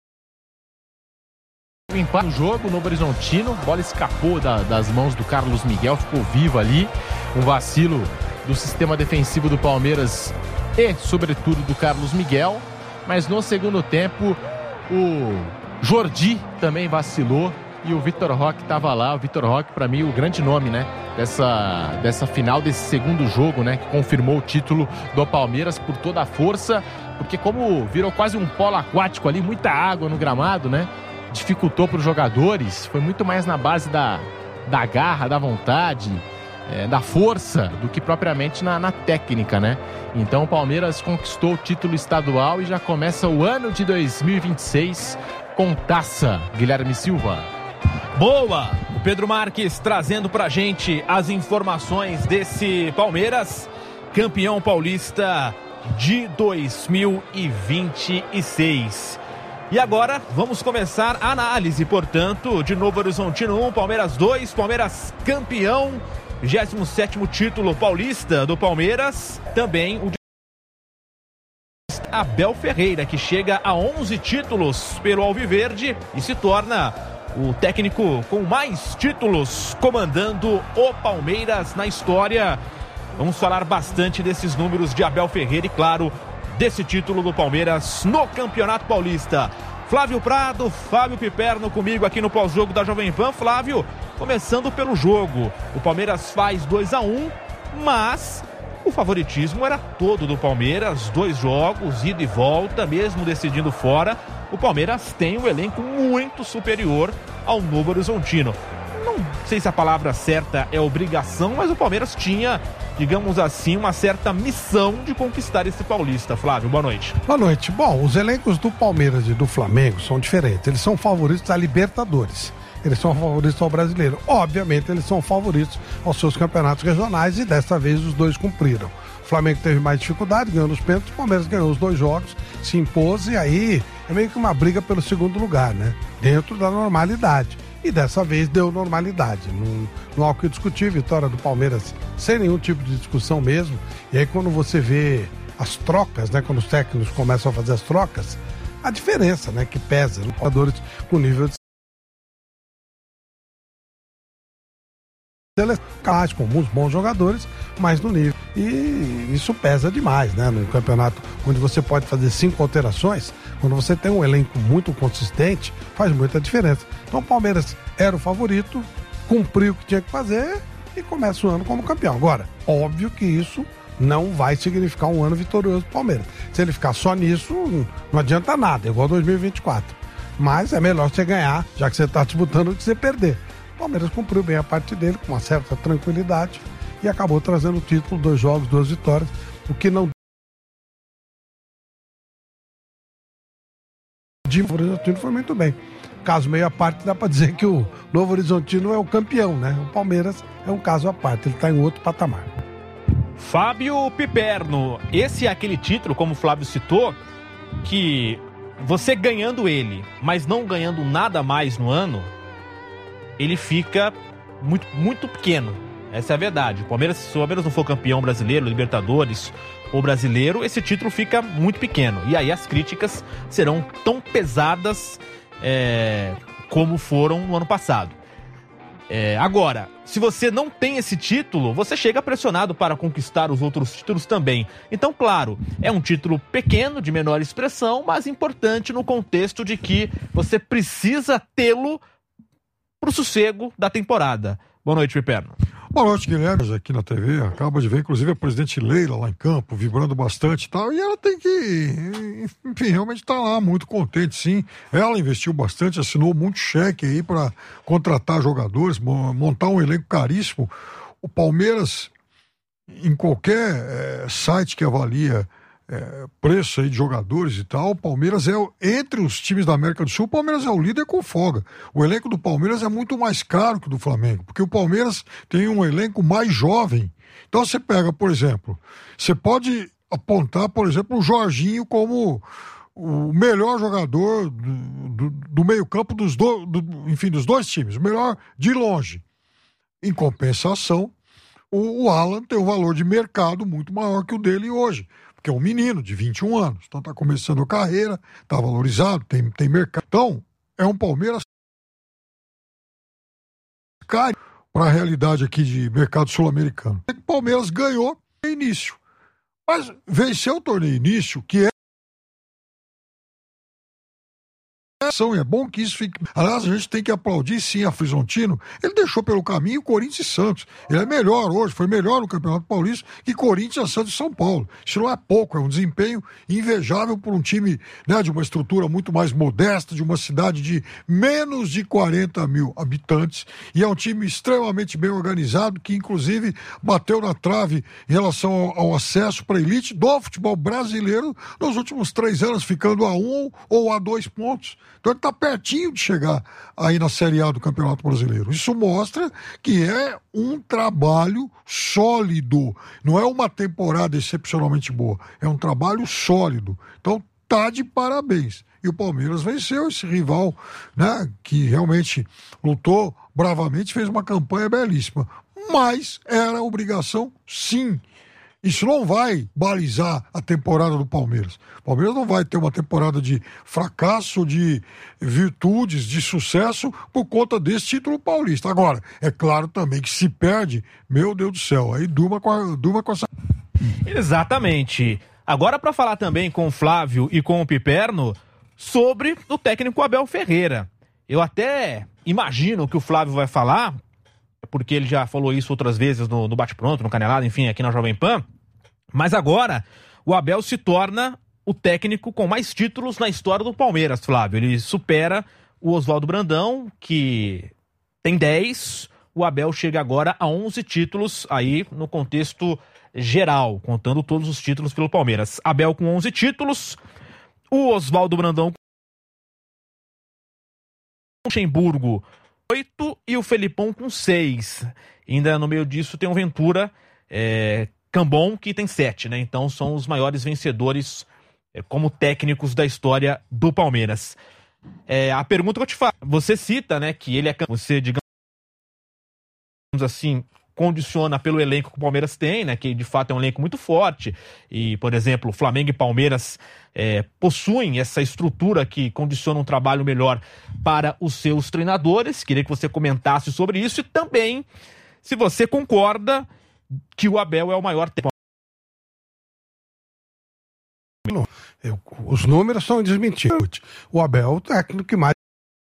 empate no jogo, o Novo Horizontino, a bola escapou da, das mãos do Carlos Miguel, ficou vivo ali, um vacilo do sistema defensivo do Palmeiras e, sobretudo, do Carlos Miguel, mas no segundo tempo o Jordi também vacilou e o Vitor Roque estava lá, o Vitor Roque para mim o grande nome, né, dessa, dessa final, desse segundo jogo, né, que confirmou o título do Palmeiras por toda a força, porque como virou quase um polo aquático ali, muita água no gramado, né, dificultou para os jogadores, foi muito mais na base da, da garra, da vontade, é, da força, do que propriamente na, na técnica, né? Então o Palmeiras conquistou o título estadual e já começa o ano de dois mil e vinte e seis com taça. Guilherme Silva. Boa! O Pedro Marques trazendo pra gente as informações desse Palmeiras, campeão paulista de dois mil e vinte e seis. E agora vamos começar a análise, portanto, de Novo Horizontino um, Palmeiras dois, Palmeiras campeão, vigésimo sétimo título paulista do Palmeiras, também o de Abel Ferreira, que chega a onze títulos pelo Alviverde e se torna o técnico com mais títulos comandando o Palmeiras na história. Vamos falar bastante desses números de Abel Ferreira e, claro, desse título do Palmeiras no Campeonato Paulista. Flávio Prado, Fábio Piperno comigo aqui no pós-jogo da Jovem Pan. Flávio, começando pelo jogo, o Palmeiras faz dois a um, mas o favoritismo era todo do Palmeiras, dois jogos, ida e volta, mesmo decidindo fora, o Palmeiras tem um elenco muito superior ao Novo Horizontino. Não sei se a palavra certa é obrigação, mas o Palmeiras tinha, digamos assim, uma certa missão de conquistar esse paulista. Flávio, boa noite. Boa noite. Bom, os elencos do Palmeiras e do Flamengo são diferentes. Eles são favoritos da Libertadores. Eles são favoritos ao brasileiro. Obviamente, eles são favoritos aos seus campeonatos regionais e desta vez os dois cumpriram. O Flamengo teve mais dificuldade, ganhou nos pênaltis, o Palmeiras ganhou os dois jogos, se impôs e aí é meio que uma briga pelo segundo lugar, né? Dentro da normalidade. E dessa vez deu normalidade. Não, não há o que discutir, vitória do Palmeiras sem nenhum tipo de discussão mesmo. E aí quando você vê as trocas, né? Quando os técnicos começam a fazer as trocas, a diferença, né? Que pesa, né? Jogadores com nível de seleção, com alguns bons jogadores, mas no nível. E isso pesa demais, né? No campeonato onde você pode fazer cinco alterações, quando você tem um elenco muito consistente, faz muita diferença. Então o Palmeiras era o favorito, cumpriu o que tinha que fazer e começa o ano como campeão. Agora, óbvio que isso não vai significar um ano vitorioso do Palmeiras. Se ele ficar só nisso, não adianta nada, é igual dois mil e vinte e quatro. Mas é melhor você ganhar, já que você está disputando, do que você perder. O Palmeiras cumpriu bem a parte dele, com uma certa tranquilidade, e acabou trazendo o título, dois jogos, duas vitórias, o que não de Novo Horizontino foi muito bem. Caso meio à parte, dá para dizer que o Novo Horizontino é o campeão, né? O Palmeiras é um caso à parte, ele está em outro patamar. Fábio Piperno, esse é aquele título, como o Flávio citou, que você ganhando ele, mas não ganhando nada mais no ano, ele fica muito, muito pequeno. Essa é a verdade. O Palmeiras, se o Palmeiras não for campeão brasileiro, Libertadores ou brasileiro, esse título fica muito pequeno. E aí as críticas serão tão pesadas é, como foram no ano passado. É, agora, se você não tem esse título, você chega pressionado para conquistar os outros títulos também. Então, claro, é um título pequeno, de menor expressão, mas importante no contexto de que você precisa tê-lo para o sossego da temporada. Boa noite, Piperno. Boa noite, Guilherme, aqui na T V. Acaba de ver, inclusive, a presidente Leila lá em campo, vibrando bastante e tal. E ela tem que, enfim, realmente tá lá, muito contente, sim. Ela investiu bastante, assinou muito cheque aí para contratar jogadores, montar um elenco caríssimo. O Palmeiras, em qualquer é, site que avalia é, preço aí de jogadores e tal, o Palmeiras é, entre os times da América do Sul, o Palmeiras é o líder com folga. O elenco do Palmeiras é muito mais caro que o do Flamengo, porque o Palmeiras tem um elenco mais jovem. Então você pega, por exemplo, você pode apontar, por exemplo, o Jorginho como o melhor jogador do, do, do meio campo dos, do, do, enfim, dos dois times, o melhor de longe. Em compensação, o, o Alan tem um valor de mercado muito maior que o dele hoje, porque é um menino de vinte e um anos, então está começando a carreira, está valorizado, tem, tem mercado. Então, é um Palmeiras caro para a realidade aqui de mercado sul-americano. O Palmeiras ganhou no início, mas venceu o torneio início, que é é bom que isso fique. Aliás, a gente tem que aplaudir sim a Horizontino. Ele deixou pelo caminho o Corinthians e Santos. Ele é melhor hoje, foi melhor no Campeonato Paulista que Corinthians, Santos e São Paulo. Isso não é pouco, é um desempenho invejável por um time, né, de uma estrutura muito mais modesta, de uma cidade de menos de quarenta mil habitantes. E é um time extremamente bem organizado, que inclusive bateu na trave em relação ao, ao acesso para a elite do futebol brasileiro nos últimos três anos, ficando a um ou a dois pontos. Então ele está pertinho de chegar aí na Série A do Campeonato Brasileiro. Isso mostra que é um trabalho sólido. Não é uma temporada excepcionalmente boa. É um trabalho sólido. Então tá de parabéns. E o Palmeiras venceu esse rival, né, que realmente lutou bravamente, fez uma campanha belíssima. Mas era obrigação, sim. Isso não vai balizar a temporada do Palmeiras. O Palmeiras não vai ter uma temporada de fracasso, de virtudes, de sucesso por conta desse título paulista. Agora, é claro também que se perde, meu Deus do céu, aí durma com, a, durma com essa... Exatamente. Agora para falar também com o Flávio e com o Piperno sobre o técnico Abel Ferreira. Eu até imagino que o Flávio vai falar, porque ele já falou isso outras vezes no, no Bate-Pronto, no Canelado, enfim, aqui na Jovem Pan. Mas agora, o Abel se torna o técnico com mais títulos na história do Palmeiras, Flávio. Ele supera o Oswaldo Brandão, que tem dez. O Abel chega agora a onze títulos aí no contexto geral, contando todos os títulos pelo Palmeiras. Abel com onze títulos, o Oswaldo Brandão com Luxemburgo oito e o Felipão com seis. Ainda no meio disso tem o Ventura é, Cambon, que tem sete, né? Então são os maiores vencedores é, como técnicos da história do Palmeiras. É, a pergunta que eu te faço, você cita, né, que ele é, você, digamos assim, condiciona pelo elenco que o Palmeiras tem, né, que de fato é um elenco muito forte, e, por exemplo, Flamengo e Palmeiras é, possuem essa estrutura que condiciona um trabalho melhor para os seus treinadores. Queria que você comentasse sobre isso e também se você concorda que o Abel é o maior técnico. Os números são desmentidos. O Abel é o técnico que mais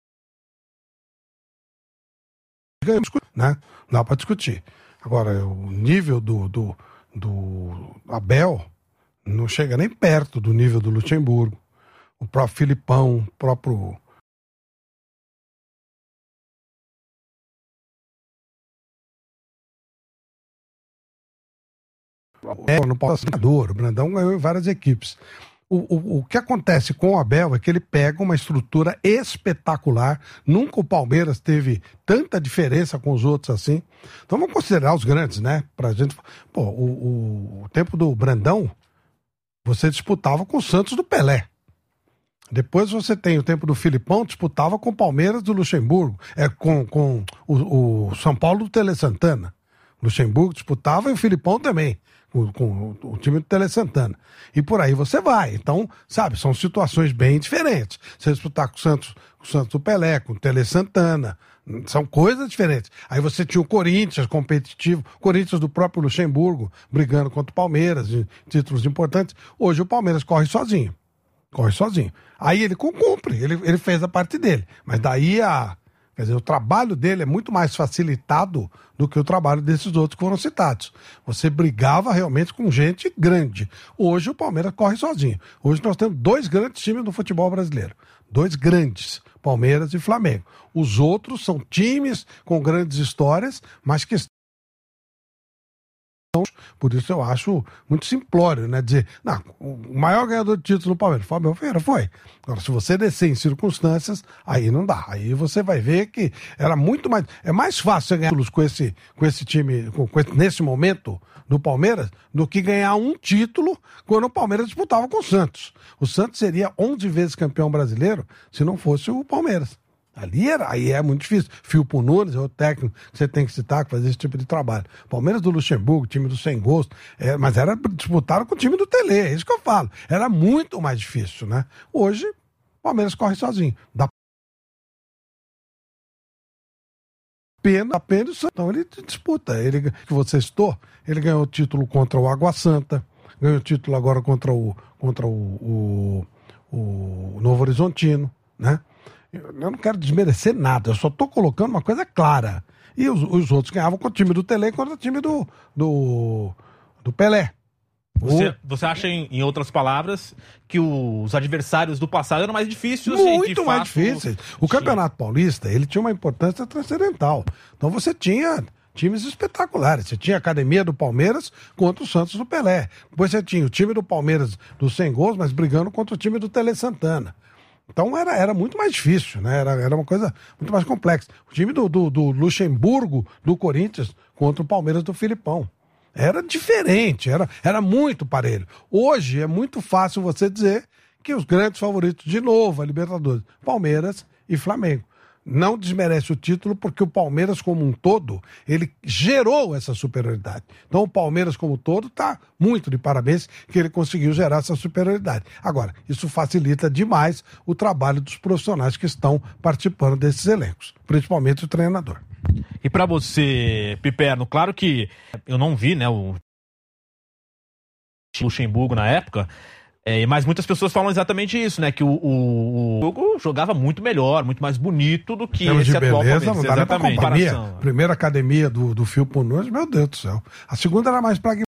ganhamos, né? Não dá para discutir. Agora, o nível do, do, do Abel não chega nem perto do nível do Luxemburgo. O próprio Filipão, o próprio... É, não pode ser treinador. O Brandão ganhou em várias equipes. O, o, o que acontece com o Abel é que ele pega uma estrutura espetacular. Nunca o Palmeiras teve tanta diferença com os outros assim. Então vamos considerar os grandes, né? Pra gente... Pô, o, o, o tempo do Brandão, você disputava com o Santos do Pelé. Depois você tem o tempo do Filipão, disputava com o Palmeiras do Luxemburgo, é, com, com o, o São Paulo do Tele Santana. Luxemburgo disputava e o Filipão também, com, com o time do Tele Santana. E por aí você vai. Então, sabe, são situações bem diferentes. Você disputar com o Santos, com o Santos do Pelé, com o Tele Santana, são coisas diferentes. Aí você tinha o Corinthians competitivo, Corinthians do próprio Luxemburgo, brigando contra o Palmeiras, em títulos importantes. Hoje o Palmeiras corre sozinho. Corre sozinho. Aí ele cumpre, ele, ele fez a parte dele. Mas daí a... Quer dizer, o trabalho dele é muito mais facilitado do que o trabalho desses outros que foram citados. Você brigava realmente com gente grande. Hoje o Palmeiras corre sozinho. Hoje nós temos dois grandes times no futebol brasileiro. Dois grandes, Palmeiras e Flamengo. Os outros são times com grandes histórias, mas que estão... Por isso eu acho muito simplório, né? Dizer, não, o maior ganhador de título do Palmeiras foi o Abel Ferreira, foi. Agora, se você descer em circunstâncias, aí não dá. Aí você vai ver que era muito mais... É mais fácil ganhar títulos com esse, com esse time, com, com esse, nesse momento do Palmeiras, do que ganhar um título quando o Palmeiras disputava com o Santos. O Santos seria onze vezes campeão brasileiro se não fosse o Palmeiras. Ali era, aí é muito difícil. Filpo Nunes é o técnico que você tem que citar que fazer esse tipo de trabalho. Palmeiras do Luxemburgo, time do Sem Gosto, é, mas era disputado com o time do Tele, é isso que eu falo. Era muito mais difícil, né? Hoje, o Palmeiras corre sozinho. Dá pena, dá pena, então ele disputa. Ele, que você citou, ele ganhou o título contra o Água Santa, ganhou o título agora contra o, contra o, o, o Novo Horizontino, né? Eu não quero desmerecer nada, eu só estou colocando uma coisa clara. E os, os outros ganhavam com o time do Tele contra o time do, do, do Pelé. Você, você acha, em, em outras palavras, que os adversários do passado eram mais difíceis? Muito mais difíceis. O Campeonato Paulista, ele tinha uma importância transcendental. Então você tinha times espetaculares. Você tinha a Academia do Palmeiras contra o Santos do Pelé. Depois você tinha o time do Palmeiras dos Sem Gols, mas brigando contra o time do Tele Santana. Então era, era muito mais difícil, né? Era, era uma coisa muito mais complexa. O time do, do, do Luxemburgo, do Corinthians, contra o Palmeiras do Filipão. Era diferente, era, era muito parelho. Hoje é muito fácil você dizer que os grandes favoritos, de novo, a Libertadores, Palmeiras e Flamengo. Não desmerece o título porque o Palmeiras como um todo, ele gerou essa superioridade. Então o Palmeiras como um todo está muito de parabéns que ele conseguiu gerar essa superioridade. Agora, isso facilita demais o trabalho dos profissionais que estão participando desses elencos, principalmente o treinador. E para você, Piperno, claro que eu não vi, né, o Luxemburgo na época, é, mas muitas pessoas falam exatamente isso, né? Que o, o, o jogo jogava muito melhor, muito mais bonito do que esse de atual beleza, Palmeiras. Não dá exatamente. nem pra academia, primeira academia do, do Filpo Nunes, meu Deus do céu. A segunda era mais pragmática,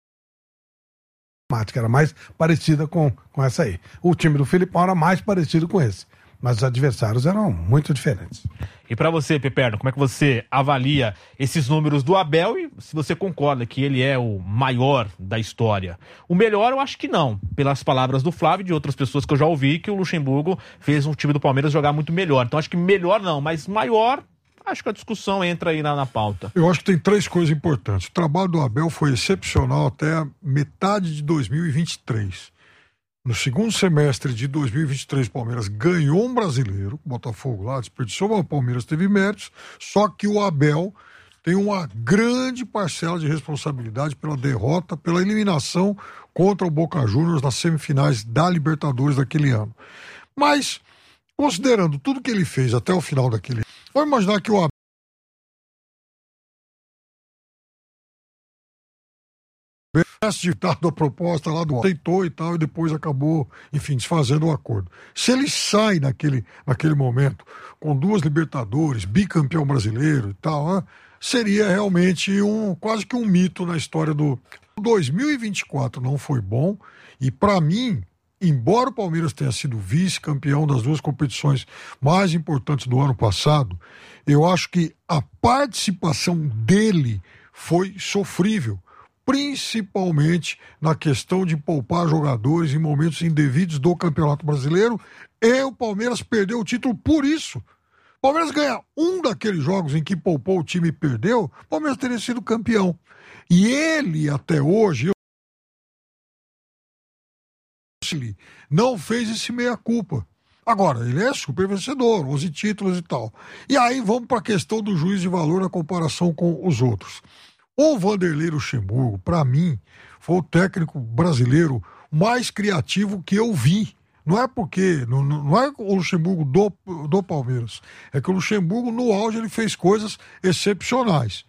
era mais parecida com, com essa aí. O time do Filipão era mais parecido com esse. Mas os adversários eram muito diferentes. E para você, Piperno, como é que você avalia esses números do Abel e se você concorda que ele é o maior da história? O melhor eu acho que não, pelas palavras do Flávio e de outras pessoas que eu já ouvi, que o Luxemburgo fez um time do Palmeiras jogar muito melhor. Então acho que melhor não, mas maior, acho que a discussão entra aí na, na pauta. Eu acho que tem três coisas importantes. O trabalho do Abel foi excepcional até a metade de dois mil e vinte e três. No segundo semestre de dois mil e vinte e três, o Palmeiras ganhou um brasileiro, o Botafogo lá desperdiçou, mas o Palmeiras teve méritos, só que o Abel tem uma grande parcela de responsabilidade pela derrota, pela eliminação contra o Boca Juniors nas semifinais da Libertadores daquele ano. Mas, considerando tudo que ele fez até o final daquele ano, vamos imaginar que o Abel tivesse dado a proposta lá do tentou e tal, e depois acabou, enfim, desfazendo o acordo. Se ele sai naquele, naquele momento com duas Libertadores, bicampeão brasileiro e tal, né, seria realmente um, quase que um mito na história do... dois mil e vinte e quatro não foi bom, e para mim, embora o Palmeiras tenha sido vice-campeão das duas competições mais importantes do ano passado, eu acho que a participação dele foi sofrível, principalmente na questão de poupar jogadores em momentos indevidos do Campeonato Brasileiro, e o Palmeiras perdeu o título por isso. O Palmeiras ganha um daqueles jogos em que poupou o time e perdeu, o Palmeiras teria sido campeão. E ele, até hoje, ele não fez esse meia-culpa. Agora, ele é super vencedor, onze títulos e tal. E aí vamos para a questão do juízo de valor na comparação com os outros. O Vanderlei Luxemburgo, para mim, foi o técnico brasileiro mais criativo que eu vi. Não é porque, não, não é o Luxemburgo do, do Palmeiras, é que o Luxemburgo, no auge, ele fez coisas excepcionais.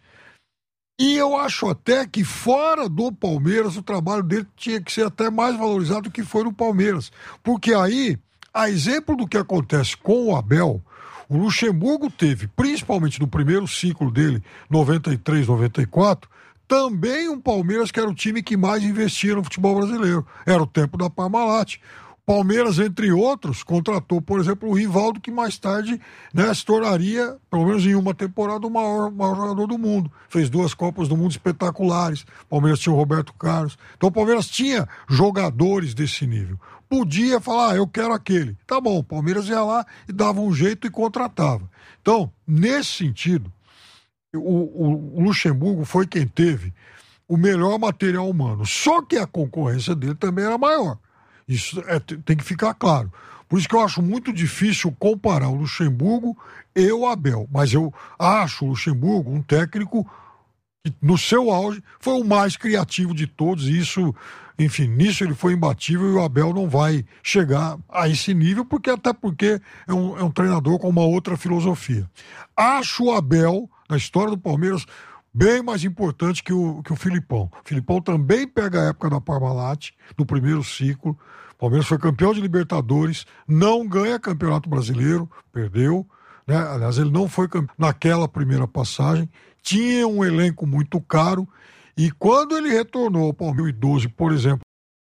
E eu acho até que fora do Palmeiras, o trabalho dele tinha que ser até mais valorizado do que foi no Palmeiras. Porque aí, a exemplo do que acontece com o Abel, o Luxemburgo teve, principalmente no primeiro ciclo dele, noventa e três, noventa e quatro, também um Palmeiras que era o time que mais investia no futebol brasileiro. Era o tempo da Parmalat. Palmeiras, entre outros, contratou, por exemplo, o Rivaldo, que mais tarde, né, se tornaria, pelo menos em uma temporada, o maior, maior jogador do mundo. Fez duas Copas do Mundo espetaculares. Palmeiras tinha o Roberto Carlos. Então o Palmeiras tinha jogadores desse nível. Podia falar, ah, eu quero aquele. Tá bom, o Palmeiras ia lá e dava um jeito e contratava. Então, nesse sentido, o, o, o Luxemburgo foi quem teve o melhor material humano. Só que a concorrência dele também era maior. Isso é, tem que ficar claro. Por isso que eu acho muito difícil comparar o Luxemburgo e o Abel. Mas eu acho o Luxemburgo um técnico que, no seu auge, foi o mais criativo de todos. E isso, enfim, nisso ele foi imbatível e o Abel não vai chegar a esse nível, porque até porque é um, é um treinador com uma outra filosofia. Acho o Abel, na história do Palmeiras, bem mais importante que o, que o Filipão. O Filipão também pega a época da Parmalat, no primeiro ciclo. O Palmeiras foi campeão de Libertadores, não ganha Campeonato Brasileiro, perdeu, né? Aliás, ele não foi campeão naquela primeira passagem, tinha um elenco muito caro, e quando ele retornou ao Palmeiras em dois mil e doze, por exemplo,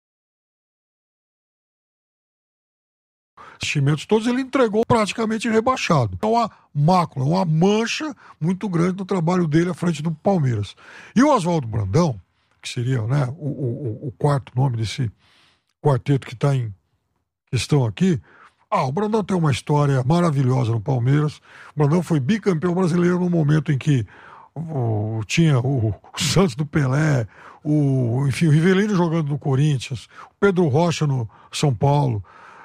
investimentos todos, ele entregou praticamente rebaixado. É uma mácula, uma mancha muito grande no trabalho dele à frente do Palmeiras. E o Oswaldo Brandão, que seria, né, o, o, o quarto nome desse quarteto que está em questão aqui, ah, o Brandão tem uma história maravilhosa no Palmeiras. O Brandão foi bicampeão brasileiro no momento em que o, tinha o, o Santos do Pelé, o, enfim, o Rivelino jogando no Corinthians, o Pedro Rocha no São Paulo.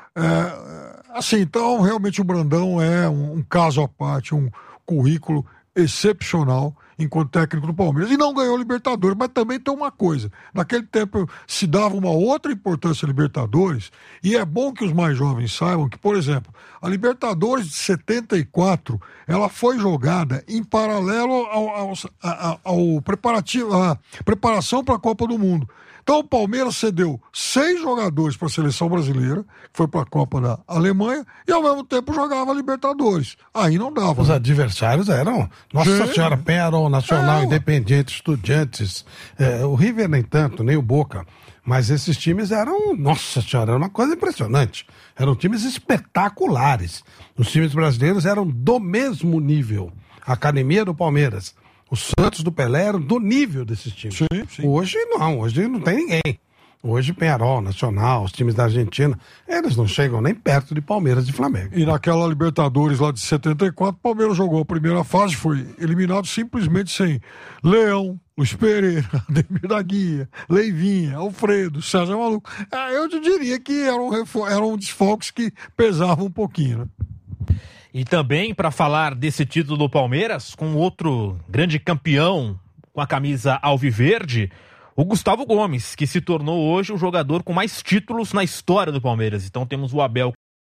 É, assim, então realmente o Brandão é um, um caso à parte, um currículo excepcional enquanto técnico do Palmeiras, e não ganhou Libertadores, mas também tem uma coisa, naquele tempo se dava uma outra importância a Libertadores, e é bom que os mais jovens saibam que, por exemplo, a Libertadores de setenta e quatro, ela foi jogada em paralelo ao, ao, ao, ao preparativo, à preparação para a Copa do Mundo. Então o Palmeiras cedeu seis jogadores para a seleção brasileira, que foi para a Copa da Alemanha, e ao mesmo tempo jogava a Libertadores. Aí não dava. Os né? adversários eram, nossa Sim. senhora, Penharol, Nacional, é. Independiente, Estudiantes, é, o River nem tanto, nem o Boca. Mas esses times eram, nossa senhora, era uma coisa impressionante. Eram times espetaculares. Os times brasileiros eram do mesmo nível. A academia do Palmeiras. O Santos do Pelé eram do nível desses times. Sim, sim. Hoje não, hoje não tem ninguém. Hoje Penharol, Nacional, os times da Argentina, eles não chegam nem perto de Palmeiras e Flamengo. E naquela Libertadores lá de setenta e quatro, o Palmeiras jogou a primeira fase, foi eliminado simplesmente sem Leão, Luiz Pereira, Ademir da Guia, Leivinha, Alfredo, César Maluco. Eu diria que eram, eram desfalques que pesavam um pouquinho, né? E também, para falar desse título do Palmeiras, com outro grande campeão com a camisa alviverde, o Gustavo Gomes, que se tornou hoje o jogador com mais títulos na história do Palmeiras. Então temos o Abel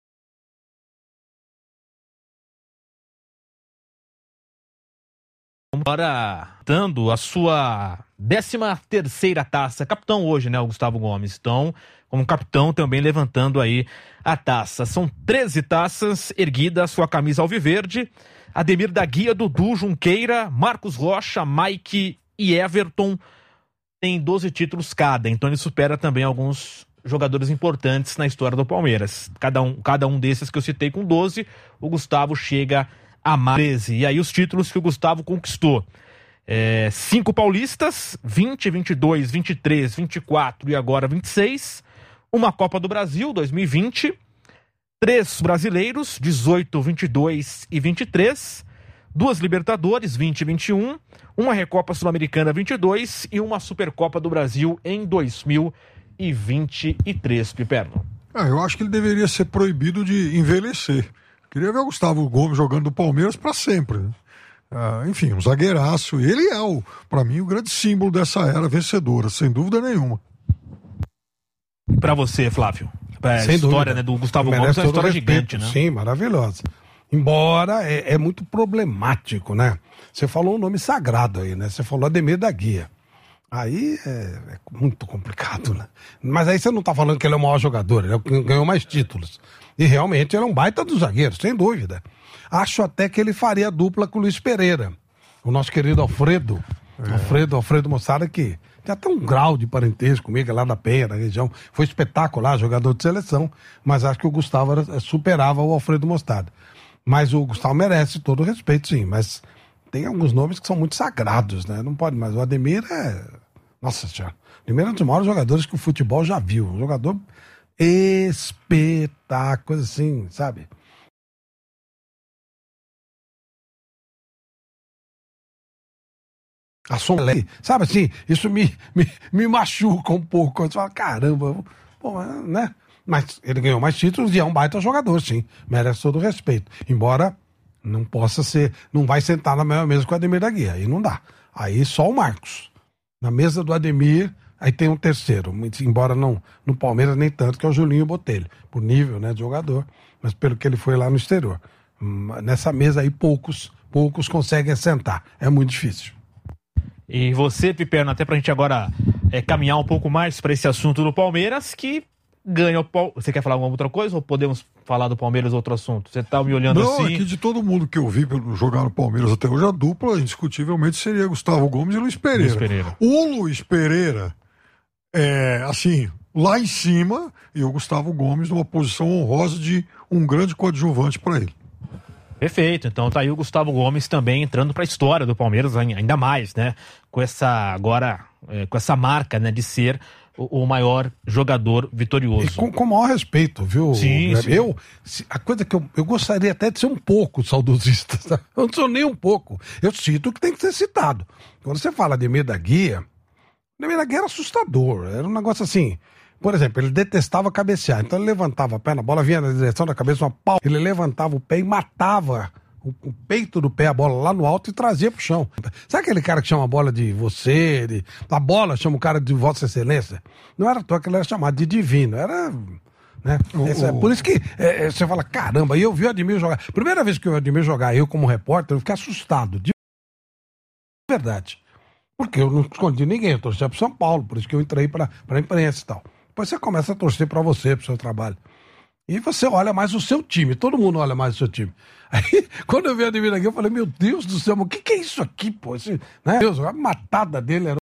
agora dando a sua décima terceira taça. Capitão hoje, né, o Gustavo Gomes. Então, como capitão, também levantando aí a taça. São treze taças erguidas, sua camisa alviverde. Ademir da Guia, Dudu, Junqueira, Marcos Rocha, Mike e Everton tem doze títulos cada. Então ele supera também alguns jogadores importantes na história do Palmeiras. Cada um, cada um desses que eu citei com doze, o Gustavo chega a mais treze. E aí os títulos que o Gustavo conquistou. É, cinco paulistas, vinte, vinte e dois, vinte e três, vinte e quatro e agora vinte e seis. Uma Copa do Brasil, dois mil e vinte. Três brasileiros, dezoito, vinte e dois e vinte e três. Duas Libertadores, vinte e vinte e um. Uma Recopa Sul-Americana, vinte e dois. E uma Supercopa do Brasil em dois mil e vinte e três, Piperno. Ah, eu acho que ele deveria ser proibido de envelhecer. Queria ver o Gustavo Gomes jogando do Palmeiras para sempre, né? Ah, enfim, um zagueiraço. Ele é, o, para mim, o grande símbolo dessa era vencedora, sem dúvida nenhuma. Para você, Flávio? A Sem história, dúvida. né, do Gustavo Merece Gomes é uma todo história respeito. gigante, né? Sim, maravilhosa. Embora é, é muito problemático, né? Você falou um nome sagrado aí, né? Você falou Ademir da Guia. Aí é, é muito complicado, né? Mas aí você não tá falando que ele é o maior jogador, ele é o que ganhou mais títulos. E realmente ele é um baita dos zagueiros, sem dúvida. Acho até que ele faria dupla com o Luiz Pereira, o nosso querido Alfredo. É. Alfredo, Alfredo Moçada, que tem até um grau de parentesco comigo, é lá da Penha, da região. Foi espetacular, jogador de seleção, mas acho que o Gustavo era, superava o Alfredo Mostarda. Mas o Gustavo merece todo o respeito, sim, mas tem alguns nomes que são muito sagrados, né? Não pode mais. O Ademir é... Nossa senhora. Ademir é um dos maiores jogadores que o futebol já viu. Um jogador espetáculo, assim, sabe? A sombra, sabe assim, isso me, me, me machuca um pouco. Quando você fala, caramba, pô, né? Mas ele ganhou mais títulos e é um baita jogador, sim. Merece todo o respeito. Embora não possa ser, não vai sentar na mesma mesa com o Ademir da Guia. Aí não dá. Aí só o Marcos. Na mesa do Ademir, aí tem um terceiro. Embora não no Palmeiras nem tanto, que é o Julinho Botelho. Por nível, né, de jogador. Mas pelo que ele foi lá no exterior. Nessa mesa aí, poucos, poucos conseguem sentar. É muito difícil. E você, Piperno, até pra gente agora é, caminhar um pouco mais para esse assunto do Palmeiras, que ganha o Palmeiras. Você quer falar alguma outra coisa ou podemos falar do Palmeiras outro assunto? Você tá me olhando Não, assim? Não, aqui de todo mundo que eu vi jogar no Palmeiras até hoje, a dupla indiscutivelmente seria Gustavo Gomes e Luiz Pereira. Luiz Pereira. O Luiz Pereira é, assim, lá em cima, e o Gustavo Gomes numa posição honrosa de um grande coadjuvante para ele. Perfeito, então tá aí o Gustavo Gomes também entrando para a história do Palmeiras, ainda mais, né? Com essa agora, é, com essa marca, né, de ser o, o maior jogador vitorioso. E com, com o maior respeito, viu? Sim, sim. Eu, se, a coisa que eu, eu gostaria até de ser um pouco saudosista, sabe? Eu não sou nem um pouco. Eu cito o que tem que ser citado. Quando você fala de Ademir da Guia, Ademir da Guia era assustador, era um negócio assim. Por exemplo, ele detestava cabecear, então ele levantava a perna, a bola vinha na direção da cabeça, uma pau, ele levantava o pé e matava o, o peito do pé, a bola lá no alto e trazia pro chão. Sabe aquele cara que chama a bola de você, de, a bola chama o cara de Vossa Excelência? Não era à toa que ele era chamado de divino, era... Né? Oh, Esse, oh. Por isso que é, você fala, caramba, e eu vi o Ademir jogar. Primeira vez que eu vi o Ademir jogar, eu como repórter, eu fiquei assustado, de verdade. Porque eu não escondi ninguém, eu torcia pro São Paulo, por isso que eu entrei pra, pra imprensa e tal. Depois você começa a torcer pra você, pro seu trabalho. E você olha mais o seu time, todo mundo olha mais o seu time. Aí, quando eu vi o Ademir aqui, eu falei, meu Deus do céu, o que, que é isso aqui, pô? Esse, né? Deus, a matada dele era...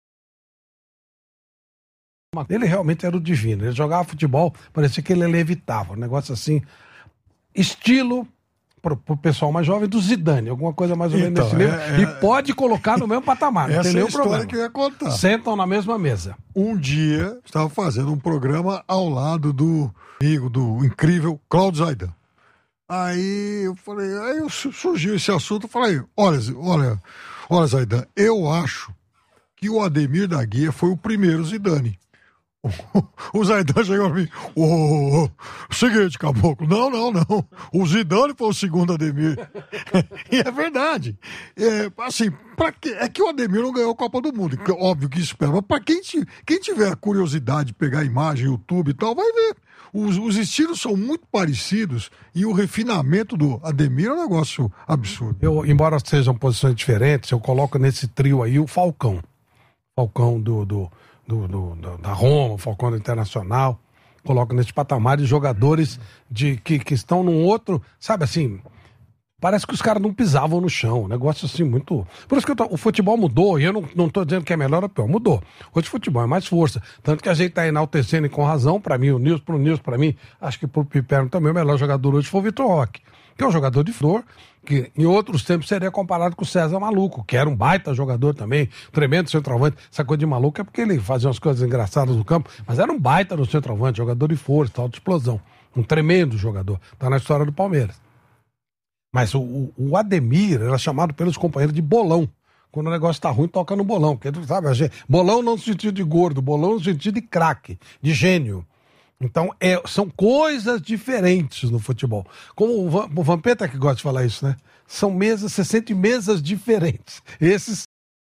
Ele realmente era o divino. Ele jogava futebol, parecia que ele levitava. Um negócio assim, estilo... Pro, pro pessoal mais jovem do Zidane, alguma coisa mais ou menos então, nesse nível, é, é, e pode colocar no mesmo patamar, não essa tem é a nenhum história problema. que eu ia contar. Sentam na mesma mesa. Um dia, estava fazendo um programa ao lado do amigo, do incrível Cláudio Zaidan. Aí eu falei, aí eu, surgiu esse assunto, eu falei, olha, olha, olha Zaidan, eu acho que o Ademir da Guia foi o primeiro Zidane. O Zaidan chegou pra mim, ô, oh, oh, seguinte, caboclo, não, não, não, o Zidane foi o segundo Ademir. E é verdade. É, assim, pra que, é que o Ademir não ganhou a Copa do Mundo, óbvio que isso pega, mas pra quem, quem tiver a curiosidade de pegar a imagem, YouTube e tal, vai ver. Os, os estilos são muito parecidos e o refinamento do Ademir é um negócio absurdo. Eu, embora sejam posições diferentes, eu coloco nesse trio aí o Falcão. Falcão do... do... Do, do, do, da Roma, Falcão do Internacional, coloco nesse patamar de jogadores de, que, que estão num outro, sabe assim, parece que os caras não pisavam no chão, um negócio assim muito... Por isso que eu tô, o futebol mudou, e eu não, não tô dizendo que é melhor ou pior, mudou. Hoje o futebol é mais força, tanto que a gente tá enaltecendo e com razão, pra mim, o Nilson, pro Nilson, pra mim, acho que pro Piperno também, o melhor jogador hoje foi o Vitor Roque. que é um jogador de flor, que em outros tempos seria comparado com o César Maluco, que era um baita jogador também, tremendo centroavante. Essa coisa de maluco é porque ele fazia umas coisas engraçadas no campo, mas era um baita no centroavante, jogador de força, tal, de explosão. Um tremendo jogador. Tá na história do Palmeiras. Mas o, o, o Ademir era chamado pelos companheiros de bolão. Quando o negócio tá ruim, toca no bolão. Porque, sabe, a gente, bolão não no sentido de gordo, bolão no sentido de craque, de gênio. Então, é, são coisas diferentes no futebol. Como o, Van, o Vampeta que gosta de falar isso, né? São mesas, você sente mesas diferentes. Esses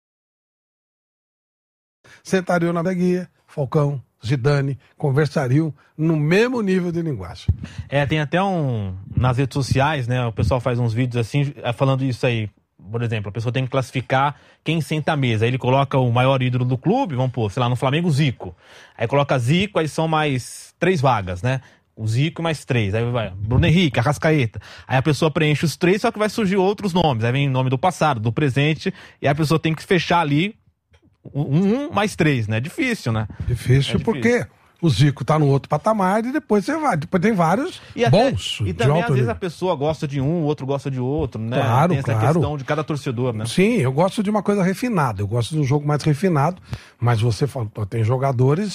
sentariam na guia, Falcão, Zidane, conversariam no mesmo nível de linguagem. É, tem até um... Nas redes sociais, né? O pessoal faz uns vídeos assim, falando isso aí. Por exemplo, a pessoa tem que classificar quem senta à mesa. Aí ele coloca o maior ídolo do clube, vamos pôr, sei lá, no Flamengo, Zico. Aí coloca Zico, aí são mais três vagas, né? O Zico mais três. Aí vai Bruno Henrique, Arrascaeta. Aí a pessoa preenche os três, só que vai surgir outros nomes. Aí vem o nome do passado, do presente, e a pessoa tem que fechar ali um, um mais três, né? Difícil, né? Difícil, é difícil. Porque o Zico tá no outro patamar e depois você vai. Depois tem vários e até, bons. E também, às vezes, a pessoa gosta de um, o outro gosta de outro, né? Claro, tem essa claro. questão de cada torcedor, né? Sim, eu gosto de uma coisa refinada. Eu gosto de um jogo mais refinado, mas você fala, tem jogadores